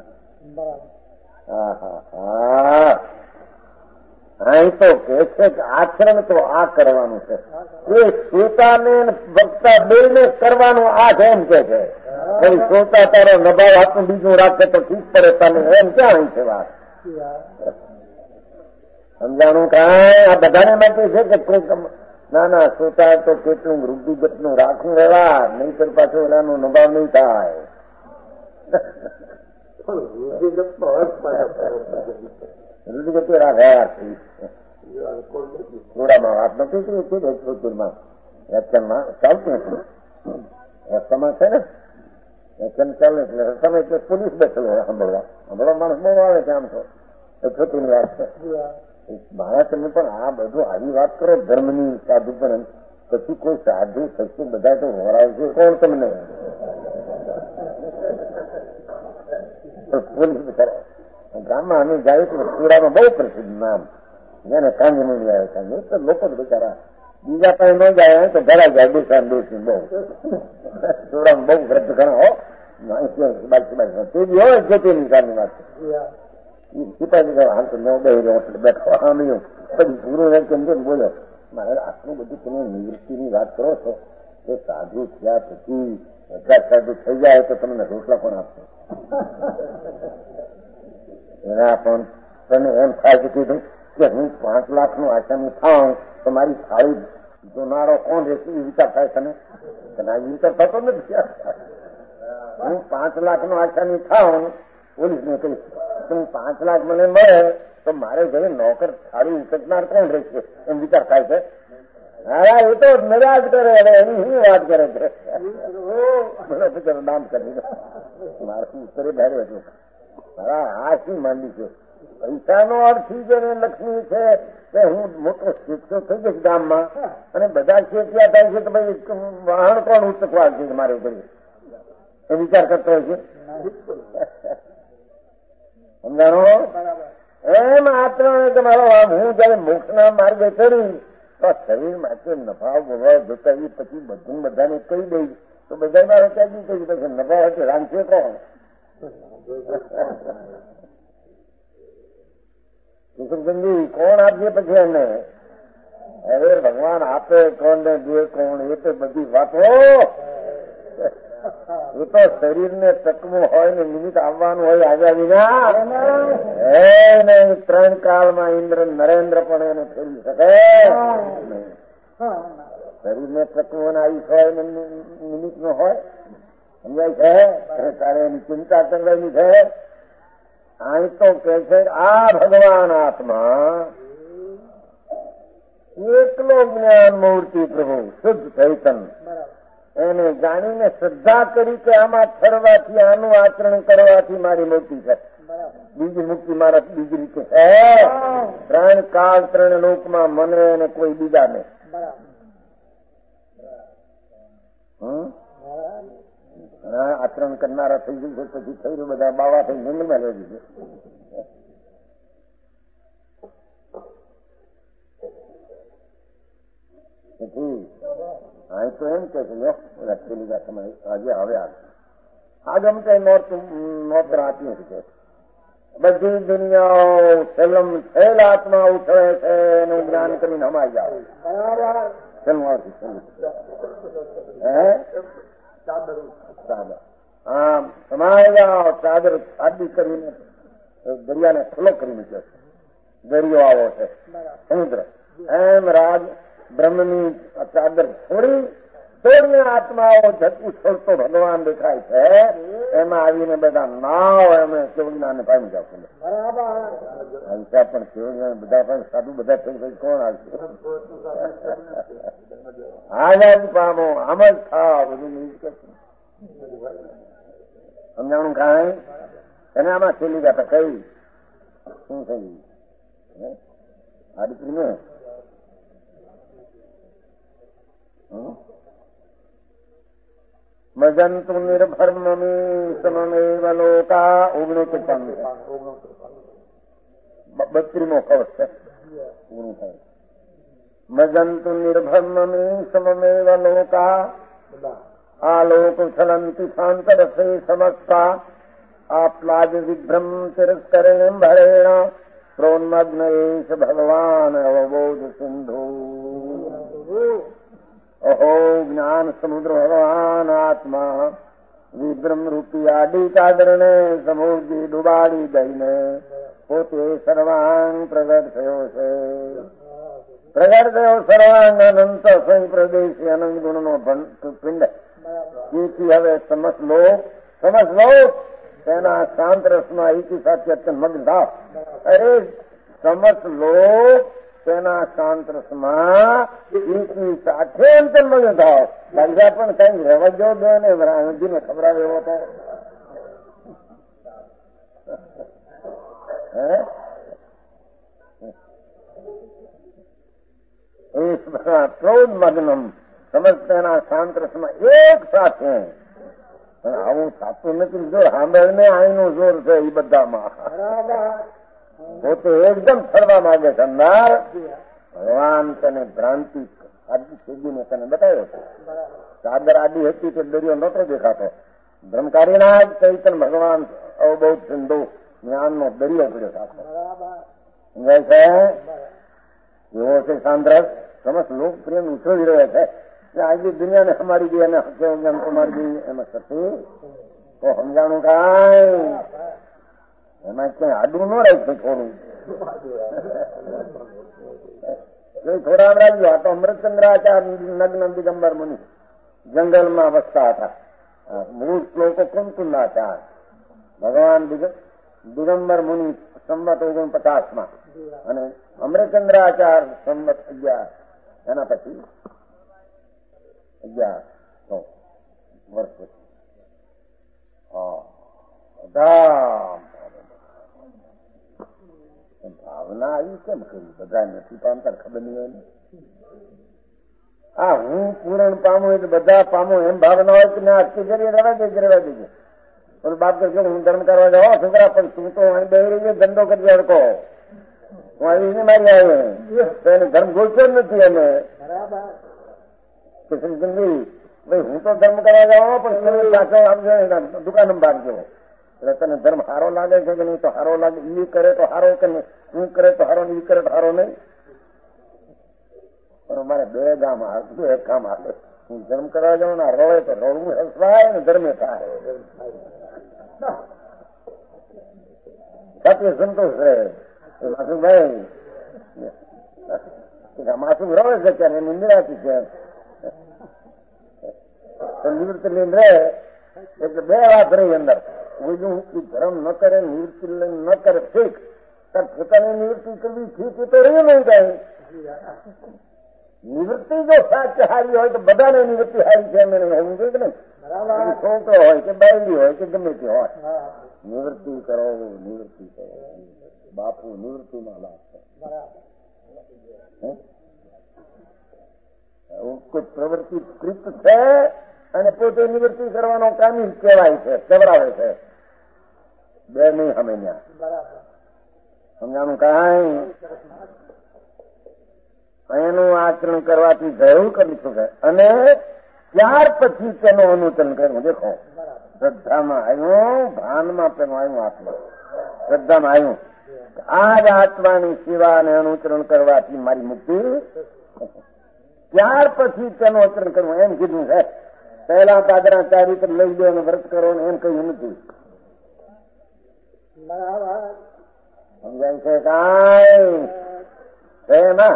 અહીં તો કે છે કે આચરણ તો આ કરવાનું છે. એ શ્રોતાને વક્તા બેને કરવાનું આ છે એમ કે છે. શ્રોતા તારો નભાવ હાથનું બીજું રાખે તો ઠીક પડે તને એમ ક્યાં છે વાત. સમજાણું કાંઈ આ બધાને માટે છે કે ના ના શ્રોતા તો કેટલું વૃદ્ધિગત નું રાખવું રહેવા નહીં તો પાછું એલાનો નભાવ નહીં થાય. વૃદ્ધિગતિ રાખ્યા થોડામાં વાત નથી વ્યાખ્યાનમાં ચાલતું હતું. રસ્તામાં છે ને વ્યાખ્યાન ચાલે એટલે રસ્તામાં એટલે પોલીસ બેઠેલો સાંભળવા માણસ બહુ આવે છે. આમ તો છોટીની વાત છે. મારા તમે પણ આ બધું આવી વાત કરો ધર્મની સાધુ પણ પછી કોઈ સાધુ સચ્ચું બધા તો હોરાવશે કોણ તમને? પોલીસ બિચારા ગામમાં અમે જાય તો સુરામાં બહુ પ્રસિદ્ધ નામ, જેને કાંજમુની આવે કાંજ, તો લોકો જ બિચારા બીજા પાસે ન જાય તો ઘરા જાય દુકાન દોષી બહુ સુરામાં બહુ વ્રત ઘણા હો, તે બી હોય જેથી નિકાલની વાત સિપાહી હાલ તો નવ બે એટલે બેઠો આમ્યું પછી પૂરું કેમ કે બોલો મારે આટલું બધું તમે નિવૃત્તિની વાત કરો છો કે સાધુ થયા પછી બધા સાધુ થઈ જાય તો તમને રોટલા પણ આપશે. એના પણ તને એમ થાય છે કીધું કે હું 5 લાખનું આસામી થાઉં તો મારી થાળી જોનારો કોણ રહેશે એ વિચાર થાય તને? આ વિચાર થતો નથી. હું 5 લાખનો આસામી થાઉં, પોલીસને કહીશ તો 5 લાખ મને મળે તો મારે ઘરે નોકર થાળી ઉકટનાર કોણ રહેશે એમ વિચાર થાય છે. હા, એ તો નિરાશ કરે, એની શું વાત કરે છે. દામ કરી મારું ઉત્તરે ભારે હતું. મારા આ શું માંડી છે, પૈસાનો અર્થ છે ને લક્ષ્મી છે કે હું મોટો શિક્ષો થઈ જઈશ ગામમાં અને બધા શેઠિયા થાય છે તો ભાઈ વાહન કોણ ઉચકવા છે મારે ઘરે એ વિચાર કરતો હોય છે. સમજાણો? એમ આત્મા કે મારો હું જયારે મોક્ષના માર્ગે ચડી તો શરીર માટે નફા વવા જોતા પછી બધું બધાને કહી દઈ તો બધા મારે ત્યાગી કહી પછી નફા હોય રાંધશે કોણ? કિશોરચંદજી કોણ આપજે પછી એને? હવે ભગવાન આપે કોણ ને દે કોણ એ તો બધી વાતો એ તો શરીરને ટકવું હોય ને નિમિત્ત આવવાનું હોય આવ્યા વિના હે નહીં. 3 કાળમાં ઇન્દ્ર નરેન્દ્ર પણ એને ફેરવી શકે નહીં. શરીરને ટકવું આયુષ હોય ને નિમિત્ત નો હોય સમજાય છે. તારે એની ચિંતા કરવાની છે. અહીં તો કે છે આ ભગવાન આત્મા એકલો જ્ઞાન મૂર્તિ પ્રભુ શુદ્ધ ચૈતન એને જાણીને શ્રદ્ધા કરી કે આમાં ઠરવાથી આનું આચરણ કરવાથી મારી મુક્તિ છે. બીજી મુક્તિ મારા બીજી રીતે છે. 3 કાળ 3 લોકમાં મને અને કોઈ બીજાને આચરણ કરનારા થઈ ગયું છે. પછી થઈ રહ્યું બધા બાવા થઈ નિંદમાં લઈ દીધું. હા તો એમ કે રખી લીધા સમય આજે હવે આજ અમ કઈ નોતર આપી છે. બધી દુનિયાઓ છેલ્લમ છેલ આત્મા ઉછળે છે એનું જ્ઞાન કરીને હમાઈ જાઓ. હા સમાઈ જાઓ. ચાદર આડી કરીને દરિયાને ખુલ્લો કરી મૂક્યો છે. દરિયો આવો છે સમુદ્ર. એમ રાજ બ્રહ્મની ચાદર છોડીને આત્માઓ જતું છોડતો ભગવાન દેખાય છે. એમાં આવીને બધા નાવ એમને કેવડીના પામી જાવ. પૈસા પણ કેવડી બધા પણ સાધુ બધા થઈ કોણ આવશે? આઝાદી પામો આમ જ ખાવ બધું સમજાણું કાંઈ એને આમાં છેલ્લી ગયા કઈ શું થઈ આ દીકરીને મજંતુ નિર્ભર્મી સમમેવ લોકા 32મો કવચ છે. મજંતુ નિર્ભર્મી સમમેવ લોકા આલોક ઉછલંતિ શાંતરસે સમસ્તા આપ્લાજ વિભ્રમ તિરસ્કરેણ ભરેણ પ્રોન્મગ્ન એષ ભગવાન અવબોધ સિંધુ. અહો જ્ઞાન સમુદ્ર ભગવાન આત્મા વિભ્રમ રૂપી આડી ચાદરને સમુદ્રી ડુબાડી દઈને પોતે સર્વાંગ પ્રગટ થયો છે. પ્રગટ થયો સર્વાંગ અનંત સ્વયં પ્રદેશી અનંત ગુણનો પિંડ. તેથી હવે સમસ્ત લોક તેના શાંત રસમાં એકી સાથે અત્યંત મગ્ન થાવ. અરે સમસ્ત લોક તેના શાંત રસમાં એકી સાથે અંતર મગ્ન થાવ. દાદા પણ કઈ રહેવા જો દો ને રામજીને ખબરાવે એવો તો ક્રોધ મગ્નમ સમજ તેના શાંત રસમાં એક સાથે પણ આવું થતું નથી. જો સાંભળને આઈનું જોર છે એ બધામાં. પોતે એકદમ ફરવા માંગે છે. અંધાર ભગવાન તને ભ્રાંતિ સીધીને તને બતાવ્યો છે. ચાદર આડી હતી તે દરિયો નહોતો દેખાતો. બ્રહ્મકારીના જ ચૈતન ભગવાન અવબોધ સિંધુ જ્ઞાનનો દરિયો પડ્યો સાથે સમજાય છે. એવો છે સાંદ્રસ સમસ્ત લોકપ્રેમ ઉછળી રહ્યો છે. આજે દુનિયાને સમારી દે અને કેમ સમારી દઈએ એમાં થશે તો સમજાણું કાંઈ એમાં ક્યાંય આડું ન રાખ્યું. થોડું થોડા રાખજો. આ તો અમૃતચંદ્રાચાર્ય નગ્ન દિગંબર મુનિ જંગલમાં વસતા હતા. મૂળ શ્લોકો કુંતુલાચાર ભગવાન દિગંબર મુનિ સંવત 49 અને અમૃતચંદ્રાચાર સંવત 11 એના પછી 1100 વર્ષ ભાવના આવી કેમ કરી બધા નથી પામતા ખબર નહીં હોય ને. હા હું પૂરણ પામું એટલે બધા પામું એમ ભાવના હોય કે ના અટકી કરીએ રહેવા દેજે. પણ બાપ કે હું ધર્મ કરવા જાઓ છોકરા પણ તું તો અહીં બે રહી ધંધો કરી અડકો હું આવીને મારી આવે તો એને ધર્મ ગોળતો જ નથી. અમે કૃષ્ણચંદ્રી ભાઈ હું તો ધર્મ કરવા જાઓ પણ પાછો આપજો દુકાન બાંધજો એટલે તને ધર્મ સારો લાગે છે કે નહીં તો સારો લાગે. એ કરે તો સારો કે હું કરે તો સારો એ કરે તો સારો નહીં. પણ અમારે બે ગામ હાલતું એક કામ હાલે. હું ધર્મ કરવા જાઉં ને રવે તો રડવું હસવાય ને ધર્મે થાય સત્ય સંતોષ રહે. માસુભાઈ માસુ રવે છે ત્યારે એની નિરાશી છે. નિવૃત્તિ લઈને રહે એટલે બે વાત રહી અંદર. ધર્મ ન કરે નિવૃત્તિ લઈને ન કરે ઠીક પોતાની નિવૃત્તિ કરવી ઠીક એ તો રહી નહીં કઈ. નિવૃત્તિ જો સાચી હારી હોય તો બધાને નિવૃત્તિ હારી છે. એમ એવું છે કે નહીં. છોકરો હોય કે બાયડી હોય કે ગમે તે હોય નિવૃત્તિ કરો. બાપુ નિવૃત્તિમાં લાભ છે. કોઈ પ્રવૃત્તિ કૃત છે અને પોતે નિવૃત્તિ કરવાનો કામી કહેવાય છે, કવરાવે છે. બે નહીં સમજ્યા. સમજાનું કાંઈ એનું આચરણ કરવાથી જરૂર કરી શકે અને ત્યાર પછી તેનું અનુચરણ કરવું. દેખો શ્રદ્ધામાં આવ્યું, ભાનમાં તેનું આવ્યું, આત્મા શ્રદ્ધામાં આવ્યું. આ જ આત્માની સેવાને અનુચરણ કરવાથી મારી મુક્તિ. ત્યાર પછી તેનું આચરણ કરવું એમ કીધું છે. પહેલા દાદરા ચારિત્ર લઈ દો અને વ્રત કરો ને એમ કહ્યું નથી. સમજાય છે કાંઈ છે એમાં.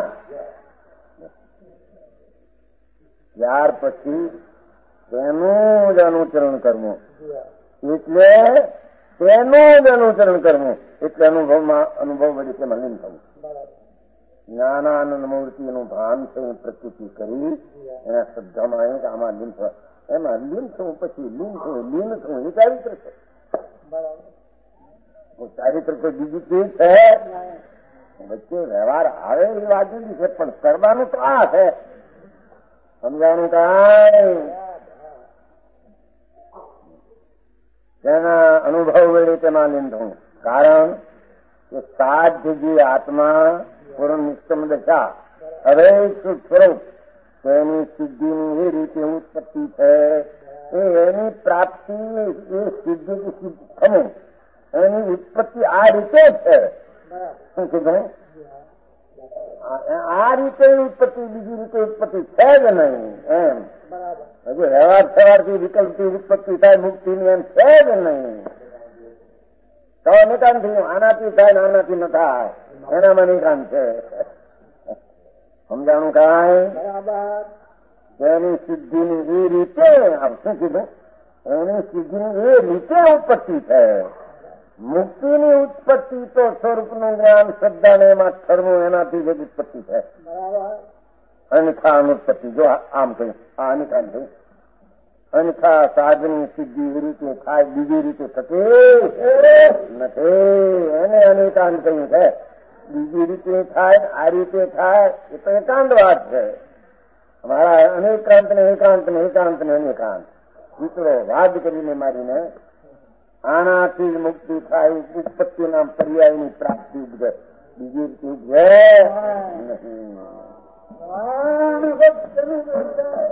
ત્યાર પછી તેનું જ અનુચરણ કરવું એટલે તેનું જ અનુચરણ કરવું એટલે અનુભવ વળી તેમાં લીન થવું. જ્ઞાનાનંદ મૂર્તિનું ભાન છે એ પ્રકૃતિ કરી એના શ્રદ્ધામાં આવ્યું કે આમાં લીન થવા. એમાં લીન થવું પછી લીન થવું એ ચારિત્ર છે. ચારિત્ર તો બીજું કેવું છે. વચ્ચે વ્યવહાર આવે એ વાત નથી છે પણ કરવાનું તો આ છે. સમજાણું કાંઈ તેના અનુભવ વડે તેમાં લીન થવું. કારણ કે સાધ્ય જે આત્મા પૂર્ણ નિષ્કમ દશા હવે સ્વરૂપ તેની સિદ્ધિની એ રીતે ઉત્પત્તિ છે. એની પ્રાપ્તિ એ સિદ્ધિ થવું એની ઉત્પત્તિ આ રીતે છે. શું કીધું? આ રીતે ઉત્પત્તિ બીજી રીતે ઉત્પત્તિ છે જ નહીં. એમ હજુ વ્યવહાર સવારથી વિકલ્પથી ઉત્પત્તિ થાય મુક્તિની એમ છે જ નહીં. તો નિકાન થયું આનાથી થાય ને આનાથી ન થાય એનામાં નિકાન છે. સમજાણું કાંઈ? એની સિદ્ધિની એ રીતે શું કીધું? એની સિદ્ધિની એ રીતે ઉત્પત્તિ છે. મુક્તિની ઉત્પત્તિ તો સ્વરૂપનું જ્ઞાન શ્રદ્ધાને એમાં ઠરવું એનાથી જ ઉત્પત્તિ છે. અન્યથા અનુત્પત્તિ. જો આમ કહ્યું આ અનિકાન થયું. અન્યથા સાધની સિદ્ધિ એ રીતે થાય બીજી રીતે થતી નથી. એને અનિકાન કહ્યું છે. બીજી રીતે થાય આ રીતે થાય એ તો એકાંત વાત છે. અમારા અનેકાંત ને એકાંત ને એકાંત ને અનેકાંત દીકરો વાદ કરીને મારીને આનાથી મુક્તિ થાય, ઉત્પત્તિના પર્યાયની પ્રાપ્તિ ઉપજે, બીજી રીતે ઉપજે નહીં.